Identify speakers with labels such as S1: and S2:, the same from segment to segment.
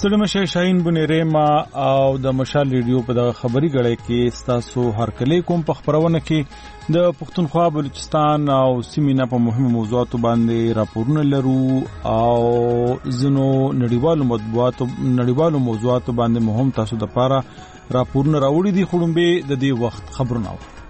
S1: ستړي مشه شاهین بنيره ما او د مشال ریډیو په دغه خبري غړې کې ستاسو هرکلی کوم په خبرونه کې د پښتونخوا بلوچستان او سیمینه په مهمو موضوعاتو باندې راپورونه لرو او زنو نړیوالو موضوعاتو باندې مهم تاسو د پاره راپورونه راوړي دي خړومبه د دې وخت خبرونه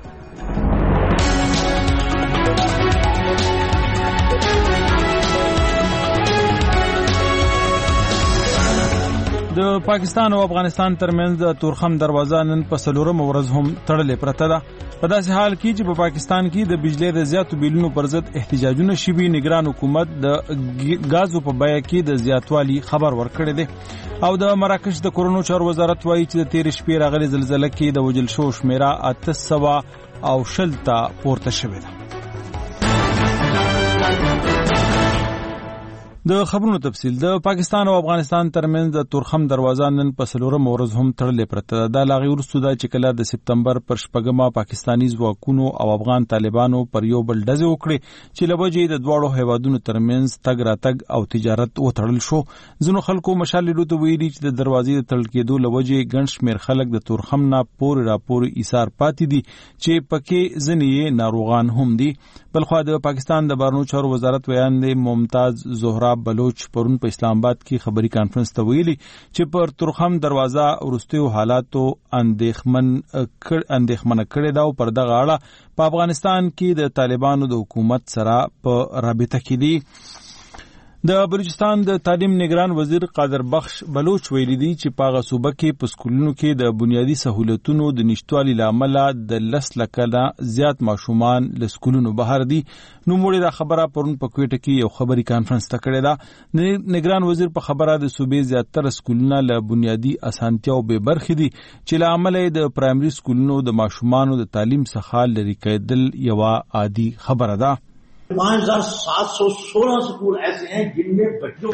S1: د پاکستان او افغانستان ترمنځ د تورخم دروازه نن په څلورم ورځ هم تړلې پرته ده. په داسې حال کې چې په پاکستان کې د بجلی د زیاتو بیلونو پر ضد احتجاجونه شوي، نگران حکومت د غازو په بیه کې د زیاتوالي خبر ورکړی دی او د مراکش د کورونو چارو وزارت وایي چې د تیر شپې راغلي زلزلې کې د وجل شو شمیره 800 ته پورته شوې ده. د خبرونو تفصیل. د پاکستان او افغانستان ترمنځ د تورخم دروازه نن په څلورم ورځ هم تړلې پرته ده. د لاغي ورستو د چکله د سپتمبر پر شپږمه پاکستانی ځواکونو او افغان طالبانو پر یو بل ډزې وکړي چې لوجې د دواړو هیوادونو ترمنځ تګ راتګ او تجارت وتړل شو. ځینو خلکو مشال لیدو ته ویلي چې د دروازې د تړل کېدو لوجې ګڼ شمېر خلک د تورخم نه پورې ایثار پاتې دي چې پکې ځینې ناروغان هم دي. بلخوا د پاکستان د بهرنیو چارو وزارت ویاندې ممتاز زهرا بلوچ پرون په اسلام آباد کې خبري کانفرنس ته ویلي چې پر تورخم دروازه ورستیو حالاتو اندېښمنه کړې ده او پر دغه اړه په افغانستان کې د طالبانو د حکومت سره په رابطه کې دي. د بلوچستان د تعلیم نگران وزیر قادر بخش بلوچ ویلي دي چې په هغه صوبه کې په سکولونو کې د بنیادي سہولتونو د نشټوالي لامل د 10 لکه زیات ماشومان له سکولونو بهر دي. نو موږ دا خبره پرون په کوټه کې یو خبري کانفرنس ته کړې ده. نگران وزیر په خبره د صوبې زیاتره سکولونه له بنیادي اسانتیاو به برخې دي چې له عمل د پرایمري سکولونو د ماشومانو د تعلیم څخه لري کېدل یو عادي خبره ده.
S2: 5716 سکول ایسے ہیں جن میں بچوں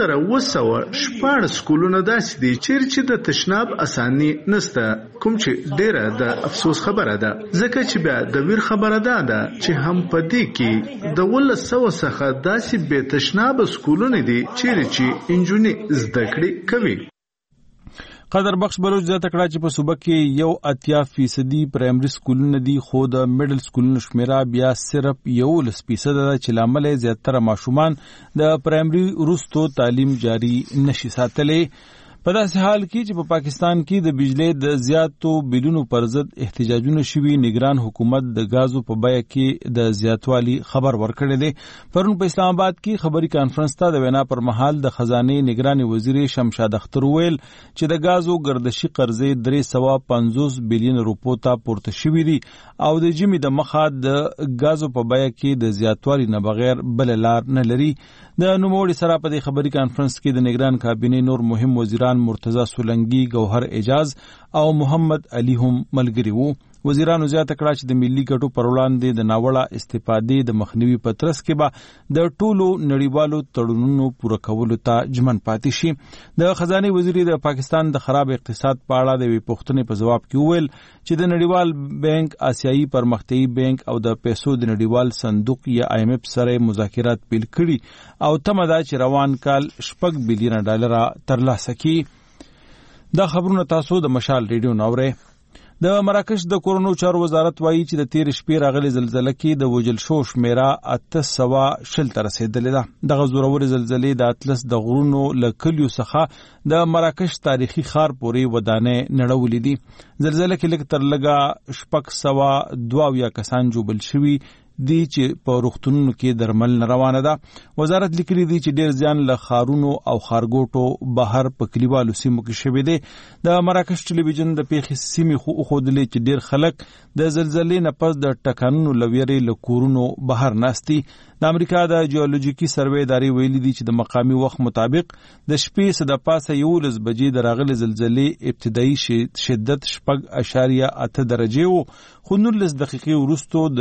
S2: 5716 سکولونه داسې دي چې د تشناب اساني نسته، کوم چې ډیره د افسوس خبره ده ځکه چې بیا د ویر خبره ده چې هم پدې کې د 1100 څخه داسې به تشناب سکولونه دي چې انجونی زده کړې کوي.
S1: قادر بخش بلوچ زیاته کړه چې په صوبه کې 80% پرایمري سکولونه دي، خو د میډل سکولونو شمیره بیا صرف 11% ده چې لامل زیاتره ماشومان د پرایمري وروستو تعلیم جاری نشي ساتلی. په داسې حال کې چې په پاکستان کې د بجلی د زیاتو بیلونو پر ضد احتجاجونه شوي، نگران حکومت د غازو په بیه کې د زیاتوالي خبر ورکړی دی. پرون په اسلام آباد کې خبري کانفرنس ته د وینا پر مهال د خزانه نگران وزیر شمشاد اختر ویل چې د غازو گردشي قرضې 350 بلین روپو ته پورته شوي دي او د جمی د مخه د غازو په بیه کې د زیاتوالي نه بغیر بل لار نه لري. د نوموړي سره په دې خبري کانفرنس کې د نگران کابینه نور مهم وزیران مرتضی سولنګي، گوهر اعجاز او محمد علي هم ملګري وو. وزیرانو زیاته کړه چې د ملي ګټو پر وړاندې د ناوړه استفادې د مخنیوي په ترڅ کې به د ټولو نړیوالو تړونونو پوره کولو ته ژمن پاتې شي. د خزانه وزیر د پاکستان د خراب اقتصاد په اړه د پوښتنې په جواب کې وویل چې د نړیوال بانک، آسیایي پرمختیایي بانک او د پیسو د نړیوال صندوق یا IMF سره مذاکرات پیل کړي او تمه ده چې روان کال 6 بلین ډالر ترلاسه کړي. دا خبرونه تاسو د مشال ریډیو ناوړئ. د مراکش د کورونو چارو وزارت وایي چې د تیر شپې راغلي زلزلې کې د وجل شو شمیره 800 ته رسیدلې ده. دغه زورورې زلزلې د اطلس د غرونو له کلیو څخه د مراکش تاریخي ښار پورې ودانې نړولې دي. زلزلې کې لږ تر لږه 622 کسان جوړل شوي دي چې په روغتونونو کې درمل روانه ده. وزارت لیکلي دي چې ډیر ځان له خارونو او خارګوټو بهر په کلیوالو سیمو کې شوي دي. د مراکش ټلویزیون د پیښې سیمې خودلې چې ډیر خلک د زلزلې نه پس د ټکانونو لویرې له کورونو بهر ناستي. د امریکا د جیولوژیکي سروې ادارې ویلي دي چې د مقامي وخت مطابق د شپې څخه د پاسه 11 بجې د راغلي زلزلې ابتدایي شدت 6.8 درجه وو، خو 19 دقیقې وروسته د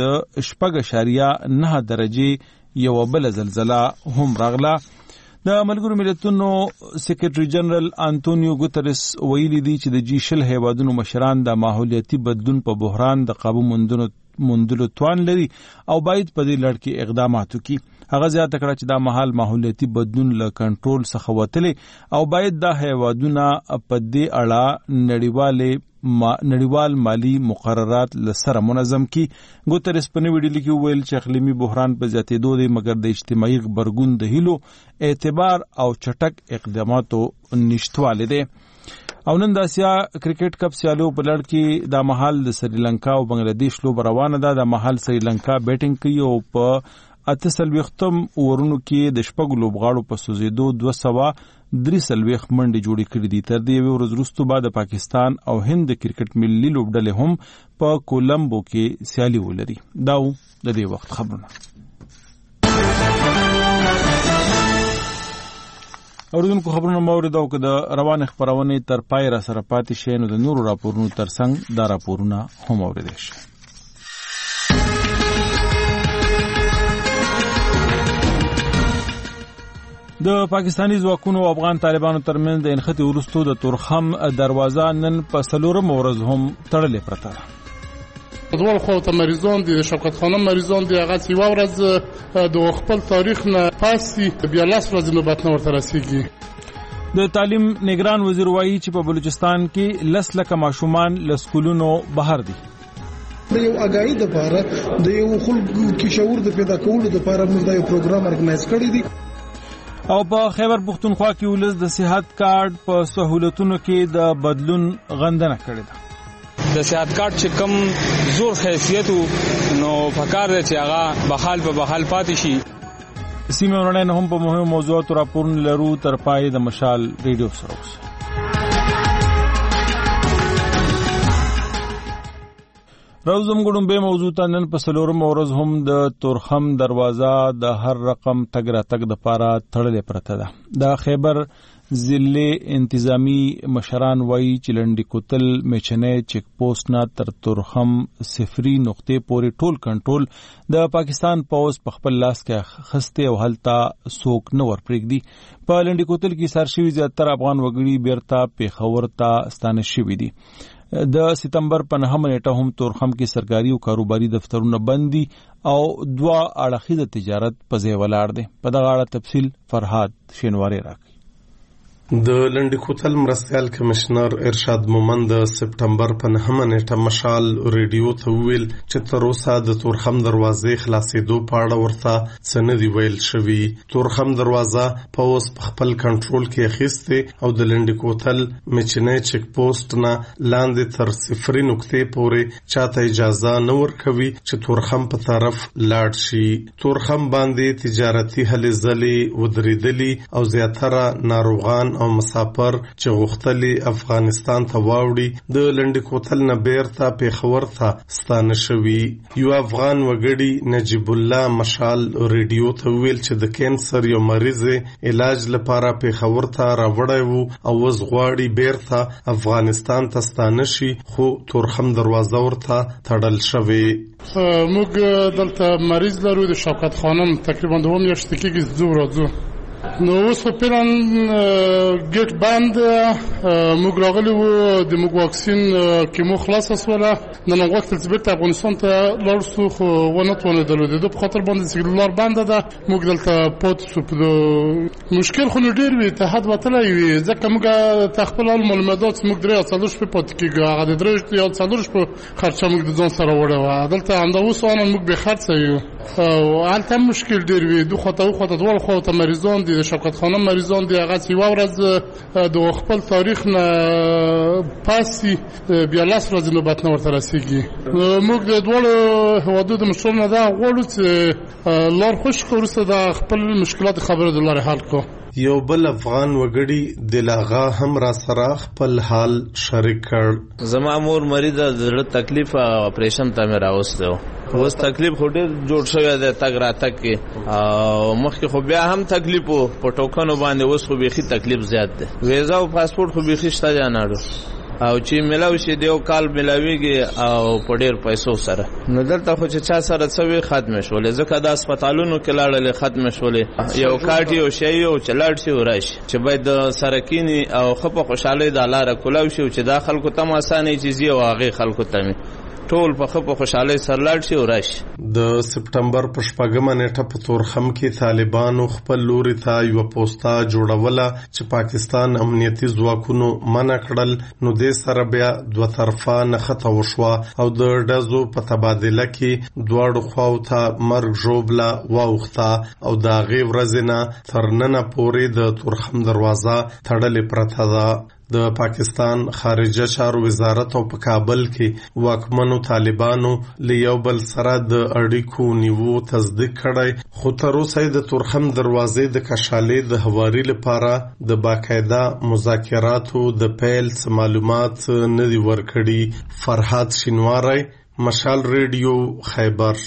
S1: 6.9 درجه یو بل زلزلہ هم راغله. د ملګرو ملتونو سیکریټری جنرال انټونیو ګوتریس ویلي دي چې د G20 هیوادونو مشران د ماحولیاتي بدلون په بحران د قابو موندلو توان لري او باید په دې لړ کې اقدامات وکړي. هغه زیاته کړه چې دا مهال ماحولیاتي بدلون له کنټرول څخه وتلی او باید دا هیوادونه په دې اړه نړیوال مالی مقررات لسره منظم کی. ګوتریس په نوې ویډیو کې ویل چې اقلیمي بحران په زیاتېدو دی مګر د اجتماعي غبرګون د هیلو اعتبار او چټک اقداماتو نشټواله دی. او نن د اسیا کرکټ کپ سیالو په لړ کې د مهال د سریلانکا او بنگلاديش لوب روانه ده. د مهال سریلانکا بیټینګ کوي او په 38 اورونو کې د شپږ لوبغاړو په سوزیدو 203 منډې جوړې کړې دي. تر دې ورځ وروسته بعد پاکستان او هند د کرکټ ملي لوبډلې هم په کولمبو کې سیالي ولري. دا د دې وخت خبرونه. اوریدونکو خبرونه مورید او د روان خبرونه تر پای را سره پاتې شي نو د نورو راپورونو ترڅنګ دا راپورونه هم اوریدل شي. د پاکستانی ځواکونو او افغان طالبانو ترمنځ د انختی ورستو د تورخم دروازه نن په 4 ورځ هم تړلې پرته ده.
S3: دوه خو ته مریضان دي، شوکت خانم مریضان دي، هغه سی ورځ د خپل تاریخ نه پاسي بیا لاس ورځ نوبت نه ورته رسیږي.
S1: د تعلیم نگران وزیر وایي چې په بلوچستان کې 10 لک ماشومان له سکولونو بهر دي.
S4: د یو اگایي د لپاره د یو خلکو کې شعور د پیدا کولو د لپاره موږ دا یو پروګرام ارګنایز کړی دی.
S1: او په خیبر پختونخوا کې ولس د صحت کارت په سہولتونو کې د بدلون غندنه کړې ده.
S5: د صحت کارت چې کم زور حیثیت نو فکر دی چې هغه بحال پاتې شي.
S1: سیمه ورنه هم په مهمو موضوعاتو راپورونه لرو. تر پای د مشال ریډیو سره اوسه. روزم ګډم به موضوع ته نن په 4 ورځ هم د تورخم دروازه د هر رقم تګ را تګ د پاره تړلې پرته ده. د خیبر ضلع انتظامی مشران وایي چې لنډی کوتل میچنه چیک پوسټ نه تر تورخم صفری نقطې پورې ټول کنټرول د پاکستان پوز په خپل لاس کې خسته او هلتا سوک نه ورپرېږدي. په لنډی کوتل کې سرشوي زیاتره افغان وګړي بیرته پیښور ته ستانه شوي دي. د ستمبر په 9 نیټه هم تورخم کې سرکاري او کاروباري دفترونه بند دي او 2 اړخیزه تجارت په ځای ولاړ دي. په دغه اړه تفصیل فرهاد شینواری راکړي.
S6: د لنډی کوتل مرستیال کمشنر ارشاد مومند د سپټمبر په 9 نیټه مشال ریډیو ته ویل چې تر اوسه د تورخم دروازې خلاصېدو په اړه ورته څه نه دی ویل شوی. تورخم دروازه په اوس په خپل کنټرول کې اخیسته او د لنډی کوتل میچنه چیک پوسټ نه لاندې تر صفری نقطې پورې چاته اجازه نه ورکوي چې تورخم په طرف لاړ شي. تورخم باندې تجارتي هلې ځلې ودرېدلې او زیاتره ناروغان او مسافر چې غوښتلي افغانستان ته واوړي د لنډی کوتل نه بیرته پیښور ته ستانه شوي. یو افغان وګړي نجیب الله مشال ریډیو ته ویل چې د کینسر یو مریض علاج لپاره پیښور ته راوړی وو او اوس غواړي بیرته افغانستان ته ستانه شي خو تورخم دروازه ورته تړل شوې.
S3: موږ دلته مریض لرو د شوکت خانم تقریبا 2 میاشتې کېږي ځو نو اوس په پلان ګټ بند موږ راغلی وو د موږ واکسین کې مو خلاص اسوله نن وخت چې بیرته افغانستان ته لاړ شو خو ونه توانېدلو د په خاطر باندې چې لار بند ده موږ دلته پات شو. مشکل خو ډېر وي ته حد وتلی وي ځکه موږ تخپل معلومات موږ درې څلور شپې پاتې کېږو هغه د درې یا څلور شپې خرچه موږ د ځان سره وړه وه دلته همدا اوس موږ بې خرڅه یو او هلته مشکل ډېر وي دو خواته دواړو خواته مریضان دي د شوکت خانم مریضان دي هغه سی ورځ د خپل تاریخ نه پاسي بیا لاس ورځ نوبت نه ورته رسیږي. موږ د دوړو هوادو د مشرانو نه دا غواړو چې لار خوش وروسته د خپل مشکلات خبره د لارې حل کو.
S6: یو بل افغان وګړي دلاغه هم را سره خپل حال شریک کړ.
S7: زما مور مریض د زړه تکلیف اپریشن ته مې راوسته اوس تکلیف خو ډېر جوړ شوی دی تګ راتګ کې او مخکې خو بیا هم تکلیف و په ټوکنو باندې اوس خو بیخي تکلیف زیات دی. ویزا او پاسپورت خو بیخي شته جاناړو او چې ملاوي شي دیو کال ملاويږي او په ډېر پیسو سره نو دلته خو چې چا سره څوي ختم شولې ځکه د هسپتالونو کې لاړلې ختم شولې یو کارت یو شی یو چلاړ شي وراشي چې باید سرکینی او خپه خوشاله د لاره کولاو شي چې دا خلکو ته اسانه چیزي او هغه خلکو ته ټول په خوشحالۍ سره لاړ شي او راشي.
S6: د سپټمبر په 4 نیټه په تورخم کې طالبانو خپل لوري ته یو پوسټا جوړوله چې پاکستان امنیتي ځواکونو منع کړل، نو د سره بیا دوه طرفه نښته وشوه او د ډزو په تبادله کې دواړو خواو ته مرګ ژوبله واوښته او د هغې ورځې نه تر ننه پورې د تورخم دروازه تړلې پرته ده. د پاکستان خارجه چارو وزارت او په کابل کې واکمنو طالبانو له یو بل سره د اړیکو نیو تصدیق کړی، خو تر اوسه د تورخم دروازې د کشالې د هواري لپاره د باقاعده مذاکراتو د پیل معلومات نه دي ورکړي. فرهاد شینواری، مشال ریډیو، خیبر.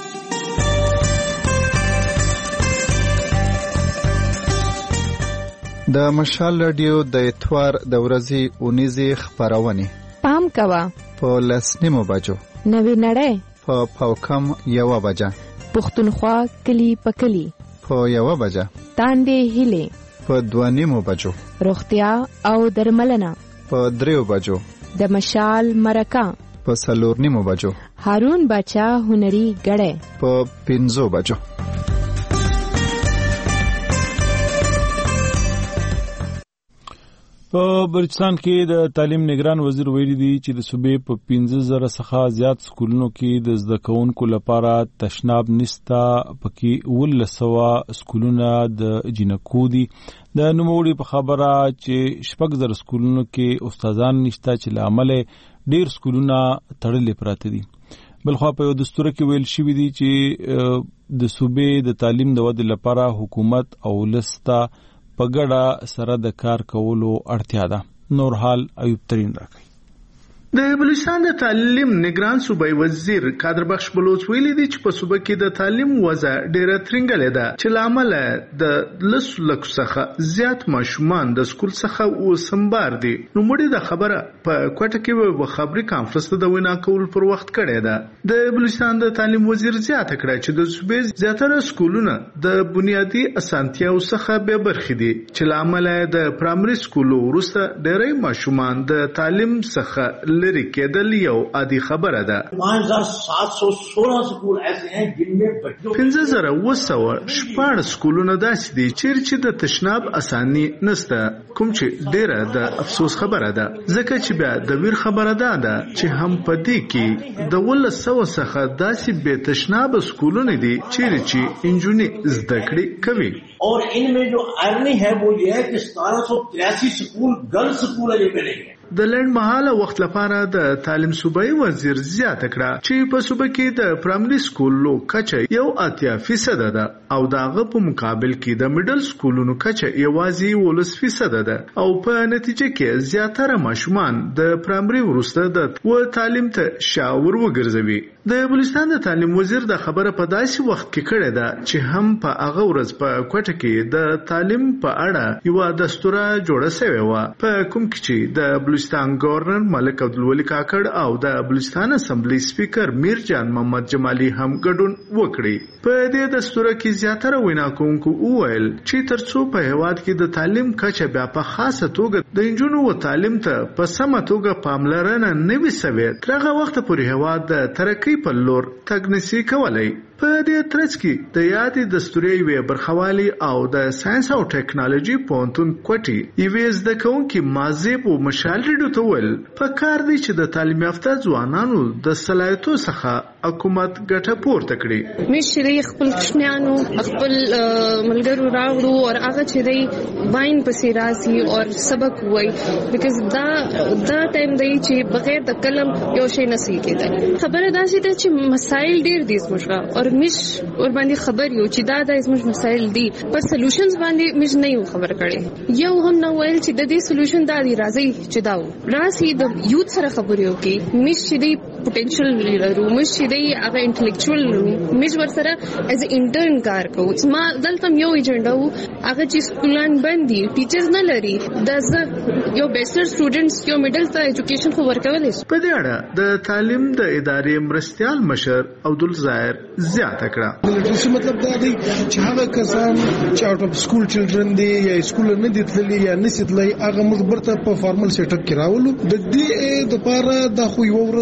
S8: د مشال رادیو د اتوار د ورځې اونیزي خبرونه
S9: پام کوا
S8: په 10:30 بجو،
S9: نوی نړۍ
S8: په پاوکم 1 بجه،
S9: پښتونخوا کلی پکلی
S8: په 1 بجه،
S9: تاندې هله
S8: په 2:30 بجو،
S9: روغتیا او درملنه
S8: په 3 بجو،
S9: د مشال مرکه
S8: په 4:30 بجو،
S9: هارون بچا هنري غړې
S8: په 5 بجو.
S1: په بلوچستان کې د تعلیم نگران وزیر ویلي دی چې د صوبې په 15,000 څخه زیات سکولونو کې د زده کوونکو لپاره تشناب نشته، پکې 1,100 سکولونه د جنکو دي. د نوموړي په خبره چې 4,000 سکولونو کې استادان نشته چې لامل ډیر سکولونه تړلې پراته دي. بلخوا په یو دستور کې ویل شوی دی چې د صوبې د تعلیم د ودې لپاره حکومت او ولسته په ګډه سره د کار کولو اړتیا ده. نور حال ایوب ترین راکړي.
S2: د بلوچستان د تعلیم نگران صوبای وزیر قادر بخش بلوچ ویلي دی چې په صوبه کې د تعلیم وضع ډیره ترنګلې ده چې لامل د لسلک څخه زیات ماشومان د سکول څخه وسمبار دي. نو مړي د خبره په کوټه کې په خبري کانفرنس د وینا کول پر وخت کړی ده. د بلوچستان د تعلیم وزیر زیاته کړه چې د صوبې زیاتره سکولونه د بنیادی اسانتیاو څخه به برخې دي چې لامل د پرایمري سکولو وروسته ډېری ماشومان د تعلیم څخه لری کېدل یو عادي خبره ده.
S10: 5,716 سکول ایسے ہیں جن میں بچوں
S2: 5,716 سکولونه داسې دي چې د تشناب اساني نشته، کوم چې ډیره د افسوس خبره ده، ځکه چې بیا د ویر خبره ده چې هم پدې کې د 1,100 څخه داسې به تشناب سکولونه دي چې انجونی زده کړې کوي.
S10: اور ان میں جو آئرنی ہے وہ یہ ہے کہ 1783 سکول گرلز سکول ہے یہ ملیں گے.
S2: د لنډ مهاله وخت لپاره د تعلیم صوبایي وزیر زیاته کړه چې په صوبه کې د پرایمري سکولو کچه 80% ده او دغه په مقابل کې د میډل سکولونو کچه یوازې 10% ده او په نتیجه کې زیاتره ماشومان د پرایمري وروسته د تعلیم ته شاور وګرځوي. د بلوچستان د تعلیم وزیر د خبره په داسې وخت کې کړې ده چې هم په هغه ورځ په کوټه کې د تعلیم په اړه یو دستور جوړ شوی و، په کوم کې چې د بلوچستان گورنر ملک عبدالولي کاکړ او د بلوچستان اسمبلی سپیکر میر جان محمد جمالي هم ګډون وکړي. په دې دستور کې زیاتره وینا کوونکو وویل چې ترڅو په هیواد کې د تعلیم کچه بیا په خاصه توګه د انجونو و تعلیم ته په سمه توګه پاملرنه نه وي سوې، تر هغه وخته پورې هیواد د ترقۍ په لور تګ نشي کولی. په دې ترڅ کې د یادې دستوري وی برخوالي او د ساينس او ټیکنالوژي پونتون کوټي یوه زده کوونکي مازیب او مشال ریډو ته ول په کار دی چې د تعلیم یافته ځوانانو د صلاحیتو څخه حکومت ګټه پورته کړي.
S11: مشري خپل کشمیانو خپل ملګرو راوړو او هغه چې دی واین پسې راسي او سبق وای بیکاز دا ټایم دی چې بغیر د قلم یو شی نسی کېدای. خبره دا چې چې مسائل ډیر دي زموږه او مش اور باندې خبر یو چې دا زموږ مسائل دي پر سولوشنز باندې مش نه یو خبر کړي. یو هم نو ویل چې د دې سولوشن دا دی راځي چې دا راسي د یوت سره خبرې وکړي، مش چې دی پوتنشل لرو، مش چې دی هغه انټلیکچوال لرو، مش ور سره ایز انټرن کار کوو. ما دلته یو ایجنډا وو هغه چې سکولان باندې ټیچرز نه لري، د یو بیچلر سټوډنټس یو میډل ته ایجوکیشن خو ورکول شي.
S2: په دې اړه د تعلیم د ادارې مرستيال مشر عبدالظاهر زیاته کړه.
S4: لټریسي مطلب دا دی چې هغه کسان چې اوټ اف سکول چلډرن دي یا سکول نه دي تللي یا نسیتلای هغه موږ برته په فارمل سیټ اپ کې راولو. د دې د پاره د خو یو ورځ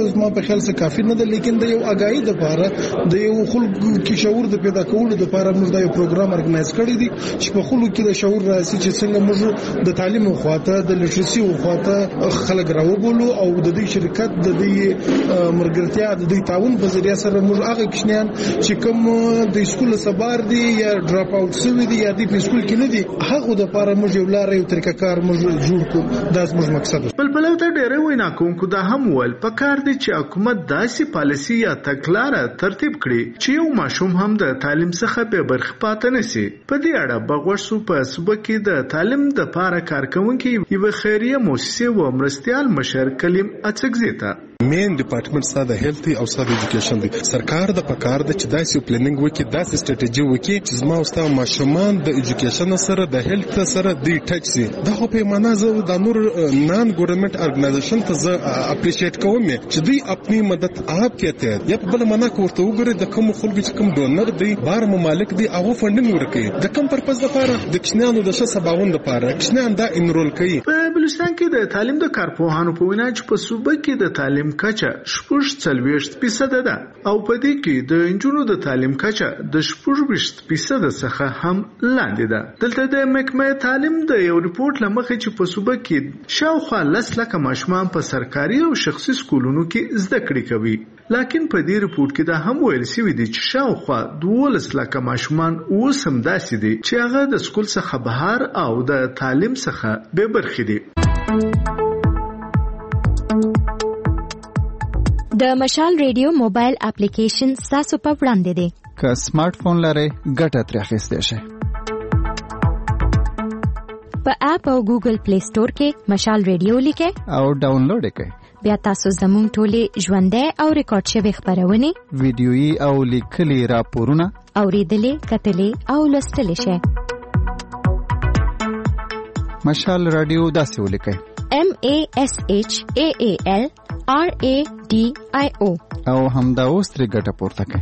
S4: زما په خیال څه کافي نه ده، لیکن د یو اگاهی لپاره د یو خلکو کې شعور د پیدا کولو لپاره موږ دا یو پروګرام ارګنایز کړی دی چې په خلکو کې د شعور راسي چې څنګه موږ د تعلیم خواته د لټرسي خواته خلک راوبولو او د دې شرکت د دې مرګرتیا د دې تعاون په ذریعہ سره موږ هغه کښنیان چې کوم د سکول سبار دي یا ډراپ اوټ شوی دي یا د سکول کې نه دي هغه د لپاره موږ یو لار یو طریقه کار موږ جوړ کوو. دا زموږ مقصد دی.
S2: بلبل ته ډېر وینا کوونکو دا هم ول پکار دي چې حکومت داسې پالیسی یا تګلارې ترتیب کړي چې یو ماشوم هم د تعلیم څخه به برخه پاتې نشي. په دې اړه بغوښو په صوبه کې د تعلیم د لپاره کارکونکي یو خیریه مؤسسه و مرستيال مشر کلیم اڅګزیتا
S12: مین ډپارټمنټ ساده هیلث او ساده ایجوکیشن دی. سرکار د پکار د چې داسې پلانینګ وکړي، داسې سټریټیجي وکړي چې زما او ستا ماشومان د ایجوکیشن سره د هیلث سره دی ټچ شي. دا خو په معنا زه د نور نان ګورنمنت ارګنایزیشن ته زه اپریشیټ کوم چې دوی خپل مدد آپ کېته یا په بل معنا کوته وګوري د کوم خلکو چې کوم ډونر دی بار ممالک دی هغه فندینګ ورکړي د کوم پرپز لپاره د کښنانو د شسباون لپاره کښنان دا انرول کوي.
S2: په بلوچستان کې د تعلیم د کارپوهانو په وینا چې په صوبه کې د تعلیم کچه 40% ده او په دې کې د انجونو د تعلیم کچه د 40% څخه هم لاندې ده. دلته د محکمه تعلیم د یو ریپورت لمخې چې په صوبه کې شاوخوا 10 لک ماشومان په سرکاري او شخصي سکولونو کې زده کړې کوي، لکن په دې ریپورت کې دا هم ویل شوی دی چې شاوخوا 12 لک ماشومان اوس هم داسې دي چې هغه د سکول څخه بهر او د تعلیم څخه بې برخې دي.
S13: د مشال ریډیو موبایل اپلیکیشن تاسو په وړاندې دی.
S8: که سمارټ فون لرئ ګټه ترې اخیستی شئ.
S13: په اپ او ګوګل پلی سٹور کې مشال ریډیو لیکئ
S8: او ډاونلوډ یې کړئ.
S13: بیا تاسو زموږ ټولې ژوندۍ او ریکارډ شوي خپرونې،
S8: ویډیويي او لیکلي راپورونه
S13: اورېدلې، کتلې او لوستلی شئ.
S8: مشال رادیو داسې ولیکئ:
S13: MASHAAL RADIO
S8: او همدا اوس ترې ګټه پورته کړئ.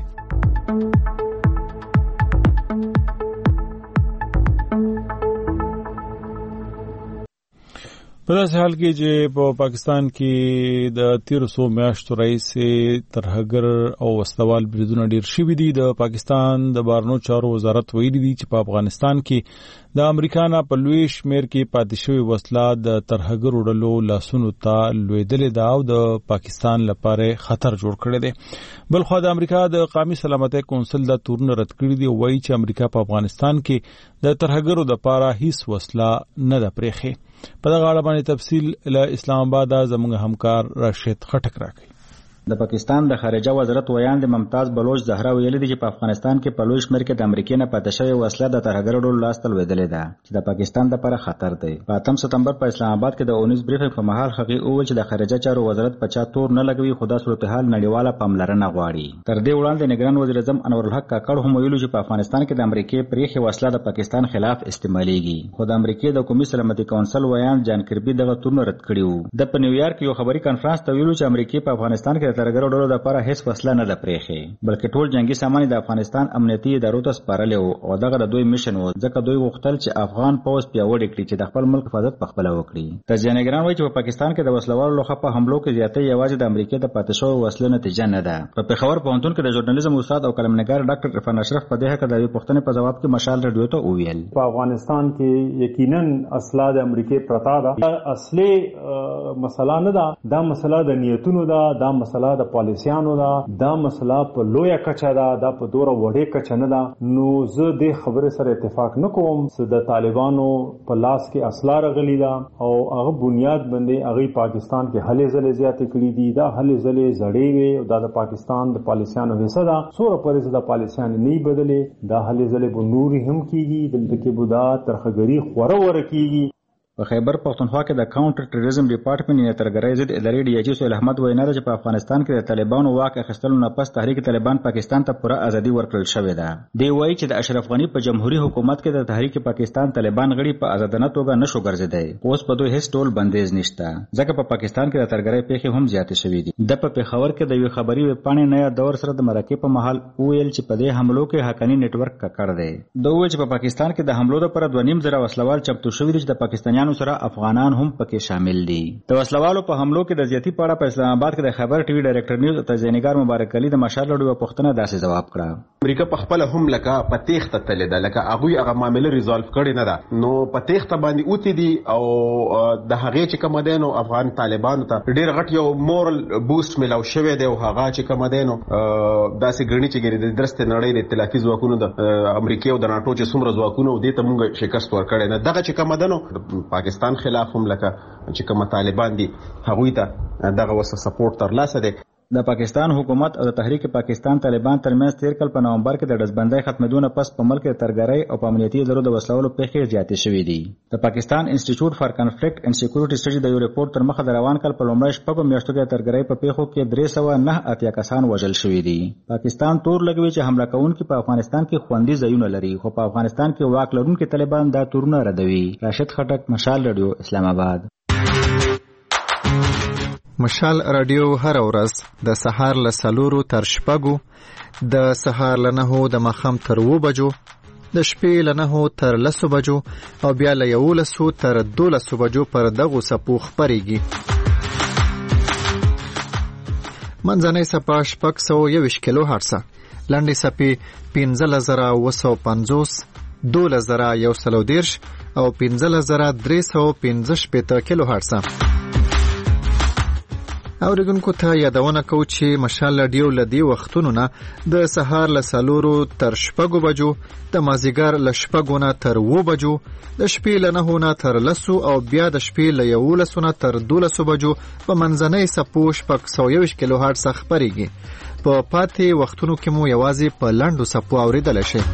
S1: په داسې حال کې چې په پاکستان کې د 1300 میاشتو راهیسې ترهګر او وسلوال بریدونه ډیر شوي دي. د پاکستان د بهرنیو چارو وزارت ویلي دي چې په افغانستان کې د امریکا نه په لوی شمیر کې پاتې شوی وسله د ترهګر ډلو لاسونو ته لویدلې ده او د پاکستان لپاره خطر جوړ کړی دی. بلخو د امریکا د قومي سلامتۍ کونسل دا تورونه رد کړی دي او وایي چې امریکا په افغانستان کې د ترهګرو لپاره هیڅ وسله نه ده پرېښې. په دغه اړه باندې تفصیل له اسلام آباد زموږ همکار راشد خټک راکړي.
S14: د پاکستان د خارجه وزارت ویاند ممتاز بلوچ زهرا ویلي دي چې په افغانستان کې په لوی شمېر کې د امریکا نه پاتې شوی وسله د ترهګرو ډلو لاس ته لویدلې ده چې د پاکستان لپاره خطر دی. په 8 سپتمبر په اسلام آباد کې د اونیز بریفینګ په مهال هغه وویل چې د خارجه چارو وزارت په چا تور نه لګوي، خو دا صورتحال نړیواله پاملرنه غواړي. تر دې وړاندې نگران وزیر اعظم انور الحق کاکړ هم ویلي چې په افغانستان کې د امریکا پرېخي وسله د پاکستان خلاف استعمالېږي، خو د امریکا د قومي سلامتۍ کونسل ویاند جان کربي دغه تورونه رد کړي وو. د په نیویارک یو خبري کانفرنس ته ویلو چې امریکا په افغانستان کې د ترهګرو ډلو لپاره هیڅ وسله نه ده پرېښې، بلکې ټول جنگي سامان د افغانستان امنیتي ادارو ته سپارلی وو او دغه د دوی میشن و، ځکه دوی غوښتل چې افغان پوځ پیاوړی کړي چې د خپل ملک حفاظت پخپله وکړي. تجزیه‌نګاران وایي چې په پاکستان کې د وسلوالو لخوا په حملو کې زیاتې یوازې د امریکا د پاتې شویو وسلو نتیجه نه ده. په پېښور پوهنتون کې د ژورنالیزم استاد او قلمنګار ډاکټر عرفان اشرف په دې هکله د یوې پوښتنې په جواب کې مشال رادیو ته وویل:
S15: په افغانستان کې یقینا اسلحه د امریکا پرتا ده، اصلي مسله نه ده، دا مسله د نیتونو ده، دا مسله د پالیسیانو ده، دا مسله په لویه کچه ده، دا په دوره وړې کچه نه ده. نو زه د خبرې سره اتفاق نه کوم چې د طالبانو په لاس کې اسلحه راغلي ده او هغه بنیاد باندې هغه پاکستان کې هلې ځلې زیاتې کړي دي. دا هلې ځلې زړې وي او دا د پاکستان د پالیسیانو حصہ ده. سوره پرې د پالیسیان نه بدلې، دا هلې ځلې به نور هم کیږي، دلته کې به دا ترهګري خوره کیږي.
S14: په خیبر پختونخوا کې د کاونټر ټیرریزم ډپارټمنټ یا ترهګرۍ ضد ادارې ډي ایچ سهیل احمد وینا ده چې په افغانستان کې د طالبانو واک اخیستلو نه پس تحریک طالبان پاکستان ته پوره ازادي ورکړل شوې ده. دی وایي چې د اشرف غنی په جمهوریت حکومت کې د تحریک پاکستان طالبان غړي په آزادانه توګه نشو ګرځیدای. اوس په دوی هیڅ ډول بندیز نشته، ځکه په پاکستان کې د ترهګرۍ پیښې هم زیاتې شوې دي. د په پېښور کې د یو خبري ویبپاڼې نیا دور سره د مرکې په محل ویل چې په دې حملو کې حقانی نتورک ککړ دی. دوی چې په پاکستان کې د حملو لپاره 2.5 زره وسلوال چمتو شوي دي چې د پاکستانیانو امریکایانو سره افغانان هم پکې شامل دي. د وسلوالو په حملو کې د زیاتی په اړه په اسلام آباد کې د خبر ټي وي ډایریکټر نیوز تجزیه‌نګار مبارک علي د مشال لړو پوښتنه داسې جواب کړه.
S16: امریکا په خپل هم لکه په تېخته تللی ده، لکه هغه معاملې ریزالف کړي نه ده، نو په تېخته باندې اوتی دي او د هغې چې کوم دی نو افغان طالبانو ته ډېر غټ یو مورل بوست ملاو شوی دی او هغه چې کوم دی نو داسې ګڼي چې ګرې د درسته نړۍ د ائتلافي ځواکونو د امریکا او د ناټو چې څومره ځواکونه و دې ته مونږ شکست ورکړی نه. دغه چې کوم دی نو پاکستان خلاف هم لکه چې کوم طالبان دي هغوی ته دغه وسه سپورټ ترلاسه دی.
S14: د پاکستان حکومت او د تحریک پاکستان طالبان ترمنځ تیر کال په نومبر کې د ډزبندۍ ختمېدو پس په ملک کې ترګرۍ او په امنیتي ادارو د وسلوالو پیښې زیاتې شوې دي. د پاکستان انسټیټیوټ فار کنفلیکټ اینڈ سکیورټي سټډي د یو ریپورت تر مخه د روان کال په لومړۍ شپږو میاشتو کې ترګرۍ په پیښو کې 389 کسان وژل شوي دي. پاکستان تور لګوي چې حمله کوونکي په افغانستان کې خوندي ځایونه لري، خو په افغانستان کې واک لرونکي طالبان دا تورونه ردوي. راشد خټک، مشال رادیو، اسلام آباد.
S8: مشال رادیو هر ورځ د سهار له 4 تر 6، د سهار له 9 د ماښام تر 2 بجو، د شپې له 9 تر 10 بجو او بیا له 11 تر 12 بجو پر دغو څپو خپرېږي. منځنۍ څپه 621 کیلو هرتزه، لنډې څپې 15950، 12130 او 15315 کیلو هرتزه. اوریدونکو ته یادونه کوو چې مشال رادیو له دې وختونو نه د سهار له 4 تر 6 بجو، د مازیګر له 6 نه تر 2 بجو، د شپې له 9 نه تر 10 او بیا د شپې له 11 نه تر 12 بجو په منځنۍ څپو 621 کیلو هرتز خپرېږي. په پاتې وختونو کې مو یوازې په لنډو څپو اوریدلی شي.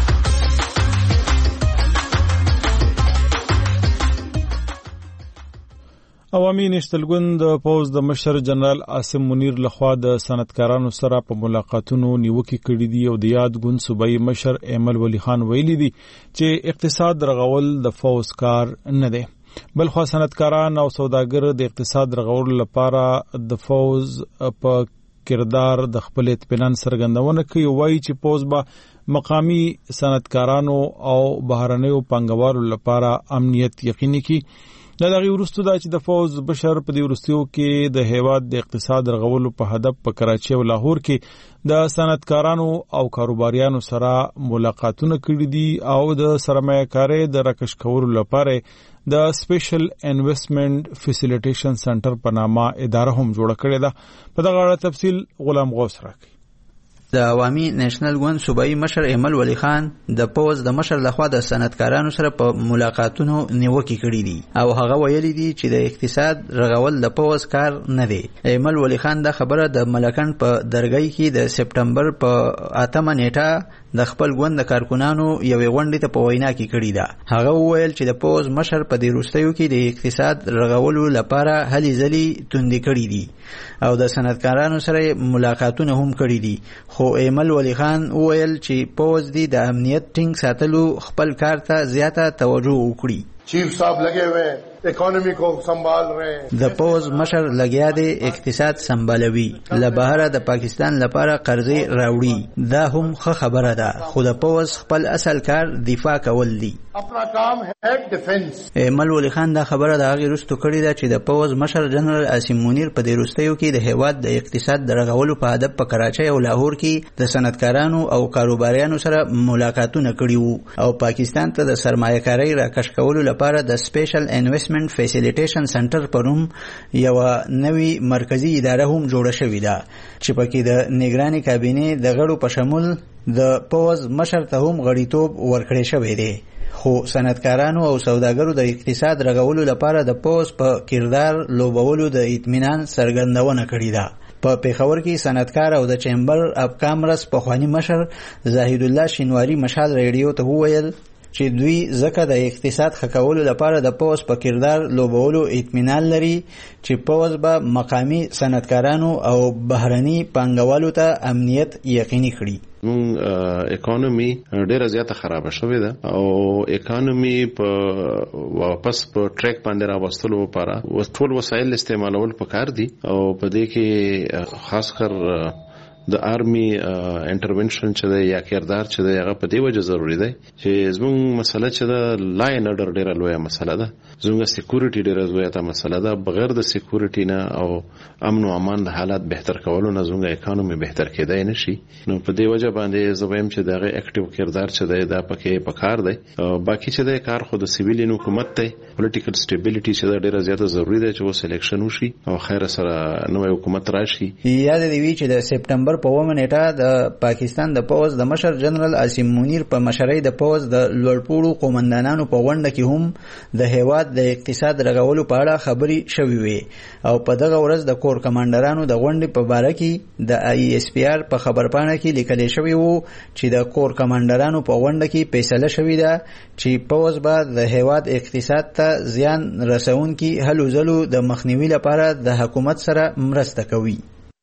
S1: عوامي نشتلګوند د پوز د مشر جنرال عاصم منیر لخوا د صنعتکارانو سره په ملاقاتونو نیوکې کړې دي او د یاد ګوند صوبایي مشر ایمل ولی خان ویلي دي چې اقتصاد رغول د فوز کار نه دی، بلخو صنعتکاران او سوداګر د اقتصاد رغولو لپاره د فوز په کردار د خپل اطمینان څرګندونه کوي. وایي چې پوز به مقامی صنعتکارانو او بهرنیو پانګوالو لپاره امنیت یقیني کړي. دا دغه وروسته دا چې د فوز بشر په دې وروستیو کې د هیواد د اقتصاد رغولو په هدف په کراچي او لاهور کې د صنعتکارانو او کاروباریانو سره ملاقاتونه کړي دي او د سرمایه کارۍ د راکش کولو لپاره د سپیشل انویسټمنٹ فیسیلیټیشن سنټر په نامه اداره هم جوړه کړې ده. په دغه اړه تفصیل غلام غوث راکړي.
S17: د عوامي نېشنل ګوند صوبایي مشر ایمل ولی خان د پوز د مشر لخوا د صنعتکارانو سره په ملاقاتونو نیوکې کړي دي او هغه ویلي دي چې د اقتصاد رغول د پوز کار نه دی. ایمل ولی خان دا خبره د ملکن په درګۍ کې د سپټمبر په 8 نیټه د خپل ګوند د کارکونانو یوې غونډې ته په وینا کې کړې ده. هغه وویل چې د پوز مشر په دې وروستیو کې د اقتصاد رغولو لپاره هلې ځلې توندې کړې دي او د صنعتکارانو سره ملاقاتونه هم کړي دي. خو ایمل ولی خان وویل چې پوز دی د امنیت ټینګ ساتلو خپل کار ته زیاته توجه وکړي.
S18: چیف صاحب لگے ہوئے اکانومی کو سنبھال رہے ہیں.
S17: د پوز مشر لګیا دی اقتصاد سنبالوي، له بهره د پاکستان لپاره قرضې راوړي. دا هم ښه خبره ده، خو د پوز خپل اصل کار دفاع کول دي.
S18: اپنا کام ہے ډیفنس.
S17: ایمل ولی خان دا خبره د هغې وروسته کړې ده چې د پوز مشر جنرال عاصم منیر په دې وروستیو کې د هیواد د اقتصاد د رغولو په هدف په کراچۍ او لاهور کې د صنعتکارانو او کاروباریانو سره ملاقاتونه کړي وو او پاکستان ته د سرمایه کارۍ راکش کولو لپاره د سپیشل انویسټمنٹ فیسیلیټیشن سنټر په نوم یوه نوې مرکزي اداره هم جوړه شوې ده چې پکې د نګراني کابینې د غړو په شمول د پوز مشر ته هم غړیتوب ورکړی شوی دی. خو صنعتکارانو او سوداګرو د اقتصاد رغولو لپاره د پوز په کردار لوبولو د اطمینان څرګندونه کړې ده. په پیښور کې صنعتکار او د چیمبر اف کامرس پخواني مشر زاهد الله شینواری مشال ریډیو ته وویل چې دوی ځکه د اقتصاد ښه کولو لپاره د پوز په کردار لوبولو اطمینان لري چې پوز به مقامی صنعتکارانو او بهرني پانګوالو ته امنیت یقیني کړي.
S19: اکانومي ډیره زیاته خراب شوې ده او اکانومي په واپس په ټریک باندې راوستلو لپاره ټول وسایل استعمالول پکار دي او په دې کې خاص کر د آرمي انټرونشن چې دی یا کردار چې دی هغه په دې وجه ضروری دی چې زموږ مسله چې دا لا ان اورډر ډیره لویه مسله ده، زموږ سکیورټي ډیره لویه مسله ده. بغیر د سکیورټي نه او امن او امان د حالات بهتر کولو نه زموږ اکانومي بهتر کېدای نشي. نو په دې وجه باندې زه وایم چې دغه اکټیو کردار چې دی دا پکې پکار دی. باقي چې د کار خو د سیویلین حکومت ته پولیټیکل stability چې ډیره زیاته ضروری ده چې و سلیکشن وشي او خیر سره نوې حکومت راشي.
S17: یاد دی وی چې د سپټمبر په 1 نیټه د پاکستان د پوز د مشر جنرال عاصم منیر په مشرۍ د پوز د لوړپوړو قومندانانو په غونډه کې هم د هیواد د اقتصاد رغولو په اړه خبري شوې وي او په دغه ورځ د کور کمانډرانو د غونډې په باره کې د ISPR په خبرپاڼه کې لیکل شوی وو چې د کور کمانډرانو په غونډه کې فیصله شوې ده چې پوز به د هیواد اقتصاد ته زیان رسونکي هلو ځلو د مخنیوي لپاره د حکومت سره مرسته کوي.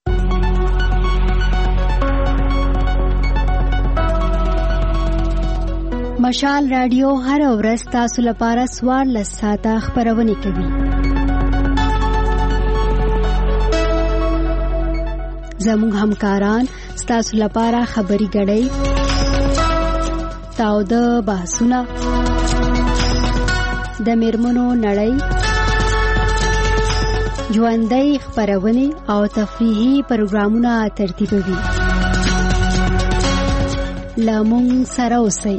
S13: مشال رادیو هر ورځ تاسو لپاره 14 ساعته خبرونه کوي. زموږ همکاران تاسو لپاره خبري غړي تاو د بحثونه د میرمنو نړۍ ژوندۍ خبرونه او تفریحي پروګرامونه ترتیبوي. لامون سره اوسئ.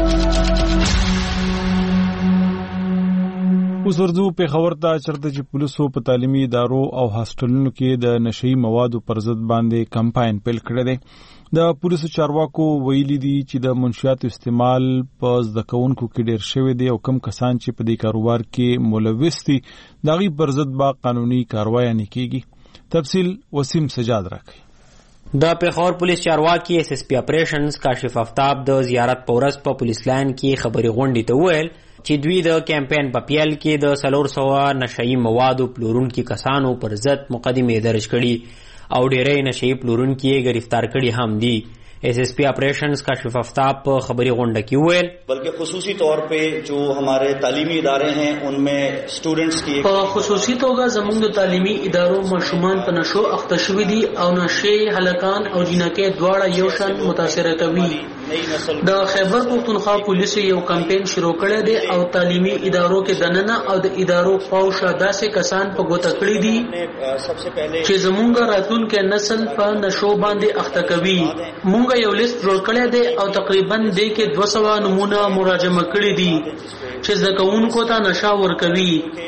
S1: اوس ورځو په خبر ته چرته چې پولیسو په تعلیمي ادارو او هاسټلونو کې د نشئی موادو پر ضد باندې کمپاین پیل کړی دی. د پولیسو چارواکو ویلي دي چې د منشیاتو استعمال په زده کوونکو کې ډیر شوی دی او کم کسان چې په دې کاروبار کې ملوث دي دغه پر ضد با قانوني کاروایی نه کیږي. تفصیل وسیم سجاد راکړي.
S20: د پیښور پولیس چارواکي SSP اپریشنز کاشف آفتاب د زیارت پورس په پولیس لاین کې خبري غونډې ته ویل چې دوی د کمپاین په پیل کې د 400 نشئی موادو پلورونکو کسانو پر ضد مقدمه درج کړي او ډېرې نشئی پلورونکو گرفتار کړي هم دي. SSP operations का कशिफ आफ्ताब खबरी गुंडा की हुए
S21: बल्कि खुसूसी तौर पे जो हमारे तालीमी इदारे हैं उनमें स्टूडेंट्स की
S22: खुसूसी तौर जमुंग तालीमी इदारों मशुमान पर नशो अख्तशविदी और नशे हलकान और जिनके द्वारा योशन मुतासर कवी د خیبر پختونخوا پولیس یو کمپاین شروع کړی دی او تعلیمي ادارو کې دننه او د ادارو پاوشه داسې کسان په ګوته کړی دي چې زمونږ راتلونکي نسل په نشو باندې اخته کوي. مونږ یو لیست جوړ کړی دی او تقریبا دې کې 200 نمونه مراجعه کړي دي چې زکونکو ته نشا ورکوي.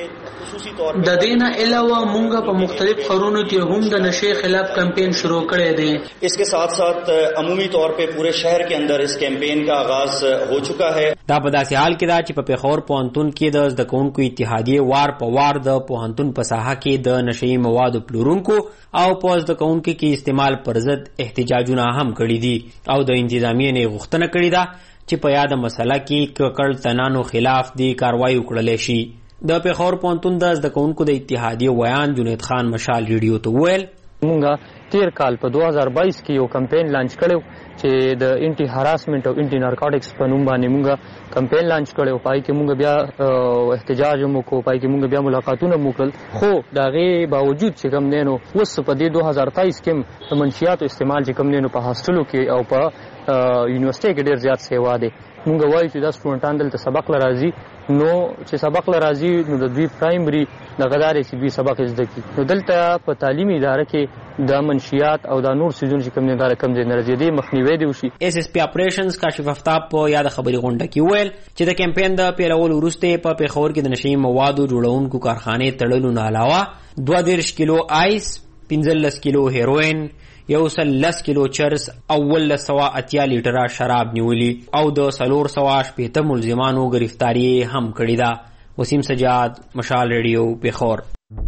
S22: د دینه علاوه مونږ په مختلف خرونو کې هم د نشې خلاف کمپاین شروع کړی دی.
S21: इसके साथ साथ عمومی طور पे पूरे शहर के अंदर इस कैंपेन का आगाज हो चुका है.
S20: دا په داسې حال کې دا چې په پیښور پوهنتون کې د زده کوونکو اتحادیه وار په وار د پوهنتون په ساحه کې د نشئی موادو پلورونکو او په زده کوونکو کې استعمال پر ضد احتجاجونه هم کړي دي او د انتظامیه نه غوښتنه کړې ده چې په یاد مسله کې ککړ تنانو خلاف دی کاروایی وکړل شي. د پیښور پوهنتون د زده کوونکو د اتحادیه ویان جنید خان مشال ریډیو ته ویل
S23: مونږه تیر کال په 2022 کې یو کمپاین لانچ کړو چې د انټي هراسمنت او انټي نارکوټکس په نوم باندې مونږه کمپاین لانچ کړو. پای کې مونږ بیا احتجاج وکړو، پای کې مونږ بیا ملاقاتونه وکړل، خو داغه باوجود چې کوم دینو وس په دې 2023 کې د منشیاتو استعمال چې کوم دینو په هاستلو کې او په یونیورسيټي کې ډیر زیات سیوا دي. مونږ وایو چې دا سټوډنټان دلته سبق لرازي نو چې سبق لرازي نو د دوی پرایمري د غداري چې دوی سبق زده کی نو دلته په تعلیمي اداره کې د منشیات او د نور سيزون چې کوم نه کم دي نه دي مخنیوي دی وشي.
S20: SSP اپریشنز کاشف آفتاب په یاد خبري غونډه کې ویل چې د کمپاین د پیلول وروسته په پیښور کې د نشئی موادو جوړونکو کارخانه تړلو نه علاوه 22 کیلو آیس 15 کیلو هیروین 110 کیلو چرس او 180 لیټره شراب نیولي او د 480 ملزمانو گرفتاری هم کړی ده. وسیم سجاد مشال ریډیو پیښور.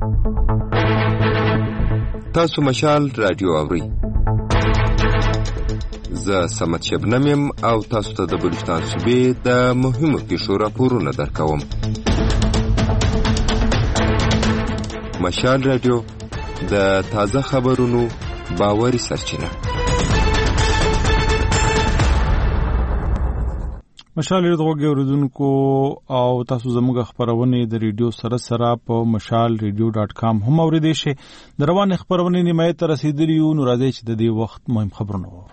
S24: تاسو مشال رادیو اورئ. زه سمت شبنم او تاسو ته د بلوچستان صوبې د مهمو پیښو راپورونه درکوم. مشال رادیو د تازه خبرونو باوري سرچینه.
S1: مشال ریډیو اوریدونکو او تاسو زموږ خبرونه د ریډیو سره په mashalradio.com هم اوریدئ شئ. د روان خبرونه نیمه ته رسیدلی یو. نو راځي چې د دې وخت مهم خبرونه وو.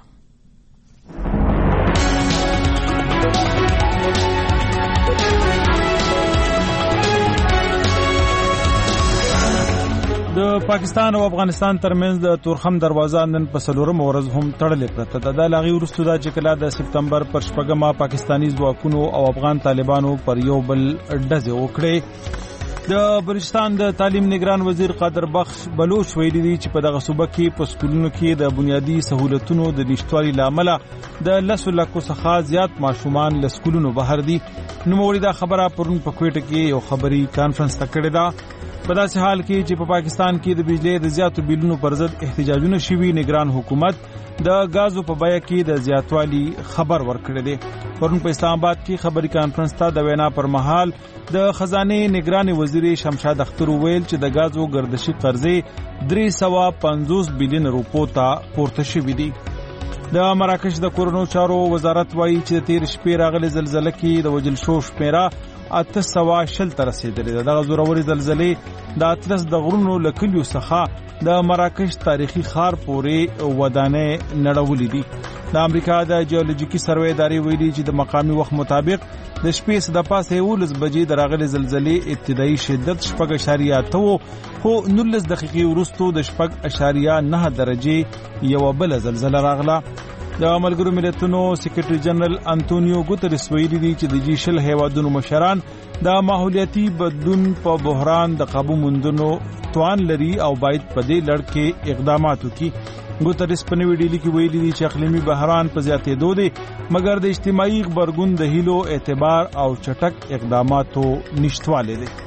S1: د پاکستان او افغانستان ترمنځ د تورخم دروازه نن په 4 ورځ هم تړلې پرته ده. د لاغي وروسته دا چې کله د سپتمبر پر 8 پاکستانی ځواکونو او افغان طالبانو پر یو بل ډزې وکړې. د بلوچستان د تعلیم نگران وزیر قادر بخش بلوچ ویلي دي چې په دغه صوبه کې په سکولونو کې د بنیادی سہولتونو د نشټوالي لامل د 10 لکو څخه زیات ماشومان له سکولونو بهر دي. نو موري دا خبره پرون په کوټه کې یو خبري کانفرنس تکړه ده. په داسې حال کې چې په پاکستان کې د بجلی د زیاتو بیلونو پر ضد احتجاجونه شوي، نگران حکومت د غازو په بیه کې د زیاتوالي خبر ورکړی دی. پرون په اسلام آباد کې خبري کانفرنس ته د وینا پر مهال د خزانه نگران وزیر شمشاد اختر ویل چې د غازو گردشي قرضې 350 بلین روپو ته پورته شوې دي. د مراکش د کورونو چارو وزارت وایي چې تیر شپې راغلي زلزلې کې د وجل شو شمیره 800 تر رسیدلې ده. دغه زوروري زلزلې د اطلس د غرونو لکلیو څخه د مراکش تاریخي ښار پورې ودانې نړولې دي. د امریکا د جیولوژیکي سروې ادارې ویلي چې د مقامي وخت مطابق د شپې د پاسه 11 بجې د راغلي زلزلې ابتدایي شدت 6.8 خو 19 دقیقې وروسته د 6.9 درجه یو بل زلزلہ راغله. د ملګرو ملتونو سیکریټری جنرال انټونیو ګوتریس ویلي دي چې د جیشل هیوادونو مشران د ماحولیاتي بدلون په بحران د قابو موندلو توان لري او باید په دې لړ کې اقدامات وکړي. ګوتریس په نوې ډیلي کې ویلي دي چې اقلیمي بحران په زیاتېدو دی، مګر د اجتماعي غبرګون د هیلو اعتبار او چټک اقداماتو نشټواله دي.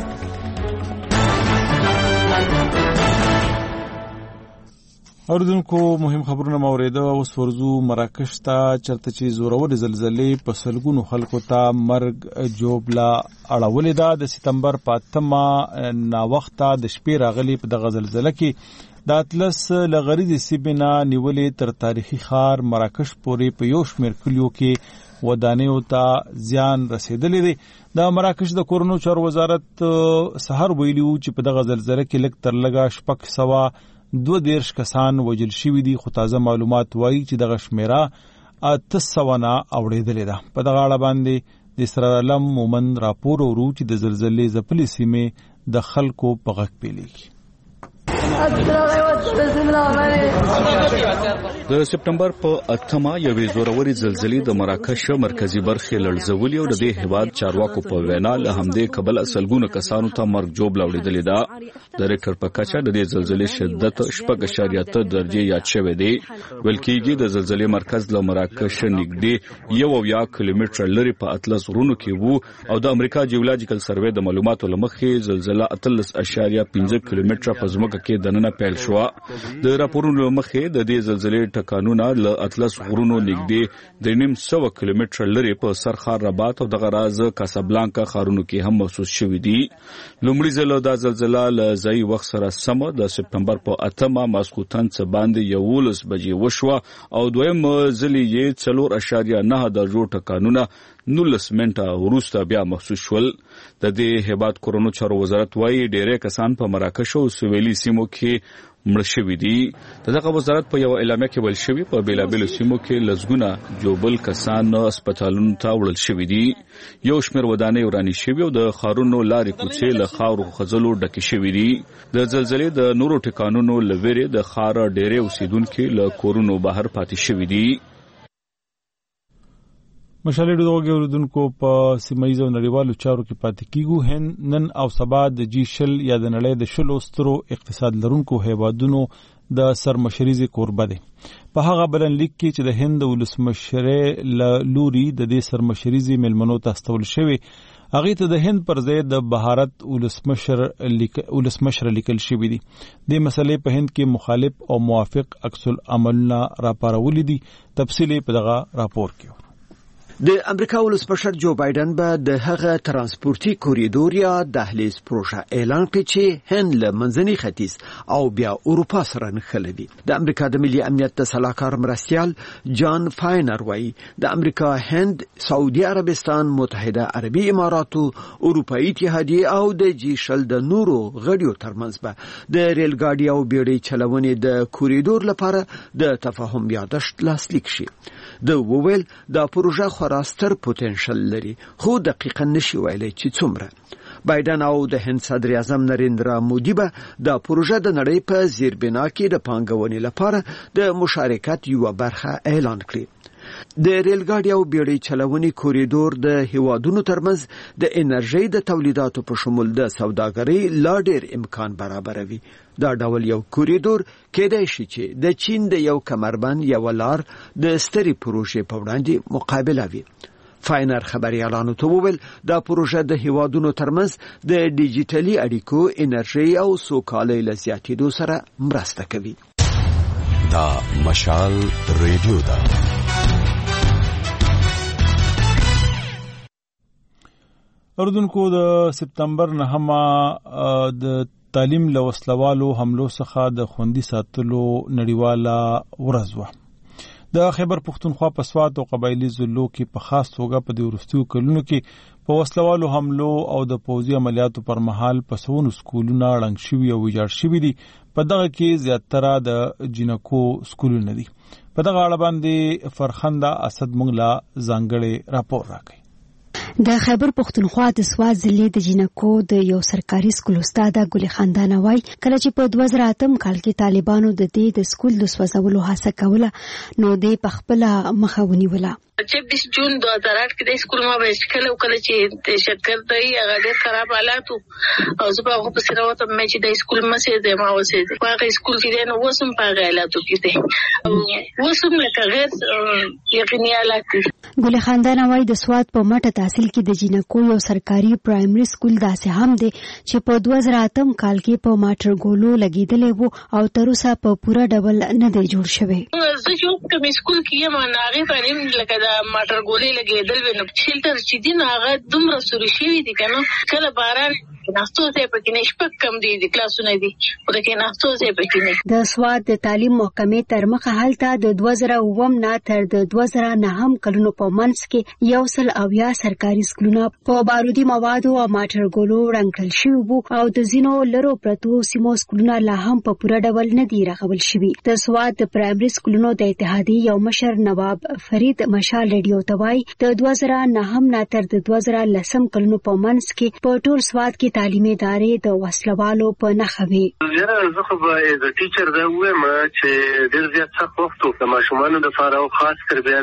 S1: اوردونکو مهم خبرونه موریده. اوس ورزو مراکش ته چرته چې زورور زلزلې په سلګونو خلکو ته مرګ جوبلا اړولې ده. د سپتمبر په 8 نا وخته د شپې راغلي په دغه زلزلې کې د اطلس لغریزي سیبنا نیولې تر تاریخي ښار مراکش پورې په یو شمېر کلیو کې ودانیو ته زیان رسیدلې دي. د مراکش د کورونو چارو وزارت سحر ویلو چې په دغه زلزلې کې لږ تر لږه 2 کسان وجل شوي دي، خو تازه معلومات وایي چې دغه شمیره 800 نه اوریدلې ده. په دغه اړه باندې د اسرائیل مومن راپور ورو چې د زلزلې ځپلې سیمې د خلکو په غږ پیلېږي.
S3: د سپتمبر په 8 یوې زوروري زلزلې د مراکش مرکزی برخې لړزولې او د دې هیواد چارواکو په وینا له همدې کبل سلګونه کسانو ته مرګ جوړ لاوړېدلې ده. د ریکټر په کچه د دې زلزلې شدت 6.8 درجه یاد شوی دی. ویل کېږي د زلزلې مرکز له مراکش نږدې 1 کیلومتر لري په اطلس غرونو کې وو او د امریکا جیولوجیکل سروې د معلوماتو لمخې زلزلہ 13.5 کیلومتر په ځمکه کې دننه پیل شو. د راپورونو مخې د دې زلزلې ټکانونه له اطلس غرونو نږدې 300 کیلومتر لري په سرخار رباط او د غراز کاسابلانکا ښارونو کې هم محسوس شوې دي. لومړی ځل د زلزلہ له ځای وخت سره سم د سپتمبر په 8 ماسخوتن څخه باندې 11 بجې وشو او دویم ځل یې 4.9 درجو ټکانونه 19 منټه وروسته بیا محسوس شول. د دې هیواد کورونو چارو وزارت وایي ډېر کسان په مراکش او سویلي سیمو کې مړ شوي دي. دغه وزارت په یو اعلامیه کې ویل شوی په بیلابیلو سیمو کې لزګونه جوبل کسان هسپتالونو ته وړل شوي دي. یو شمېر ودانۍ ورانې شوي او د ښارونو لارې کوڅې له خاورو خځلو ډکې شوي دي. د زلزلې د نورو ټکانونو له ویرې د ښار ډېری اوسیدونکي له کورونو بهر پاتې شوي دي.
S1: مشالې دوغه اوردونکو په سیمایي او نړیوالو چارو کې پاتې کیږو. هند نن او سبا د جیشل یا د نړۍ د شلو سترو اقتصاد لرونکو هیوادونو د سرمشریزي کوربه دي. په هغه بلنلیک کې چې د هند ولسمشرې لوري د دې سرمشریزي ملمنو ته استول شوی، هغه ته د هند پر ځای د بهارت ولسمشر لیکل شوی دی. د مسلې په هند کې مخالف او موافق عکس العملونه راپارولې دي. تفصیل په دغه راپور کې
S5: د امریکا ولسمشر جو بایدن به د هغه ترانسپورتي کوریدور یا دهلیز پروژه اعلان کړي چې هند له منځني ختیځ او بیا اروپا سره نښلوي. د امریکا د ملي امنیت د سلاکار مرستیال جان فاینر وایي د امریکا، هند، سعودي عربستان، متحده عربي اماراتو، اروپאי اتحادیه او د G20 د نورو غړیو ترمنځ به د ریل ګاډي او بیړۍ چلونې د کوریدور لپاره د تفاهم یادښت لاسلیک شي. د وویل دا پروژه خورا پوتنشل لري، خو دقیقاً نشي ویلای چې څومره. بایدن او د هند صدر اعظم نریندرا مودي به دا پروژه د نړۍ په زیربنا کې د پانګونې لپاره د مشارکت یو برخه اعلان کړي. د ریل ګاډي او بیړۍ چلونې کوریدور د هیوادونو ترمنځ د انرژي د تولیداتو په شمول د سوداګرۍ لا ډیر امکان برابروي. دا ډول یو کوریدور کېدای شي چې د چین د یو کمربند یو لار د ستري پروژې په وړاندې مقابله وي. فاینر خبريالانو ته وویل دا پروژه د هیوادونو ترمنځ د ډیجیټلي اړیکو، انرژي او سوکالۍ له زیاتېدو سره مرسته کوي.
S6: دا مشال ریډیو ده.
S1: اردوونکو د سپتمبر 9 د تعلیم له وسلوالو حملو څخه د خوندي ساتلو نړیواله ورځ وه. د خیبر پښتونخوا په سوات او قبایلی ضلعو کې په خاص توګه په دې وروستیو کلونو کې په وسلوالو حملو او د پوځي عملیاتو پر مهال په سونو سکولونه ړنګ شوي او ویجاړ شوي دي. په دغه کې زیاتره د جنکو سکولونه دي. په دغه اړه باندې فرخنده اسد موږ لا ځانګړی راپور راکړي.
S13: د خیبر پښتونخوا د سوات ضلع د جنکو د یو سرکاري سکول استاده ګل خندانه وای کله چې په 2008 کال کې طالبانو د دې د سکول د سوځولو هڅه کوله نو د پخپل مخاوني ولا
S7: 26 جون 2008 کې د سکول ما به کله چې شکر دی هغه ډېر خراب حالات او زه په هغه پسې راوتم چې د سکول مسه د ما وسه په هغه سکول کې نه وسم په هغه حالاتو کې دی وسم لکه غیر یقیني حالات.
S13: ګل خندانه وای د سوات په مټه تحصیل کې د جنکو یو سرکاري پرایمري سکول داسې هم دی چې په 2008 کال کې په ماټرګولو لګیدلې وو او تر اوسه په پوره ډول نه دی جوړ شوی.
S7: زه چې کوم سکول کې یم نه هغه باندې لکه ماټر ګولې لګېدل وینم شیلټر چې دین هغه دومره سوري شوی دي کنه کله باران ناستو ته پکې نشپک کم دي د کلاسونه دي او د کې ناستو ته پکې نه. د
S13: سواد د تعلیم محکمې تر مخه حالته د 2009 نه تر د 2009 کلونو په منځ کې یو سل اویا سرکاري سکولونه په بارودي موادو او ماټر ګولو رنګل شوی وو او د زینو لرو پرتو سیمو سکولونه لا هم په پوره ډول نه دي راغول شوی. د سواد د پرایمري سکولونو د اتحادیې یو مشر نواب فرید مشال ریډیو توای د 2009 نه تر د 2010 کلونو په منځ کې په ټول سواد کې تعلیمي ادارې د وسلوالو په نښه وي.
S9: زه خو به د ټیچر دا وایم چې ډېر زیات سخت وخت د ماشومانو لپاره او خاص کر بیا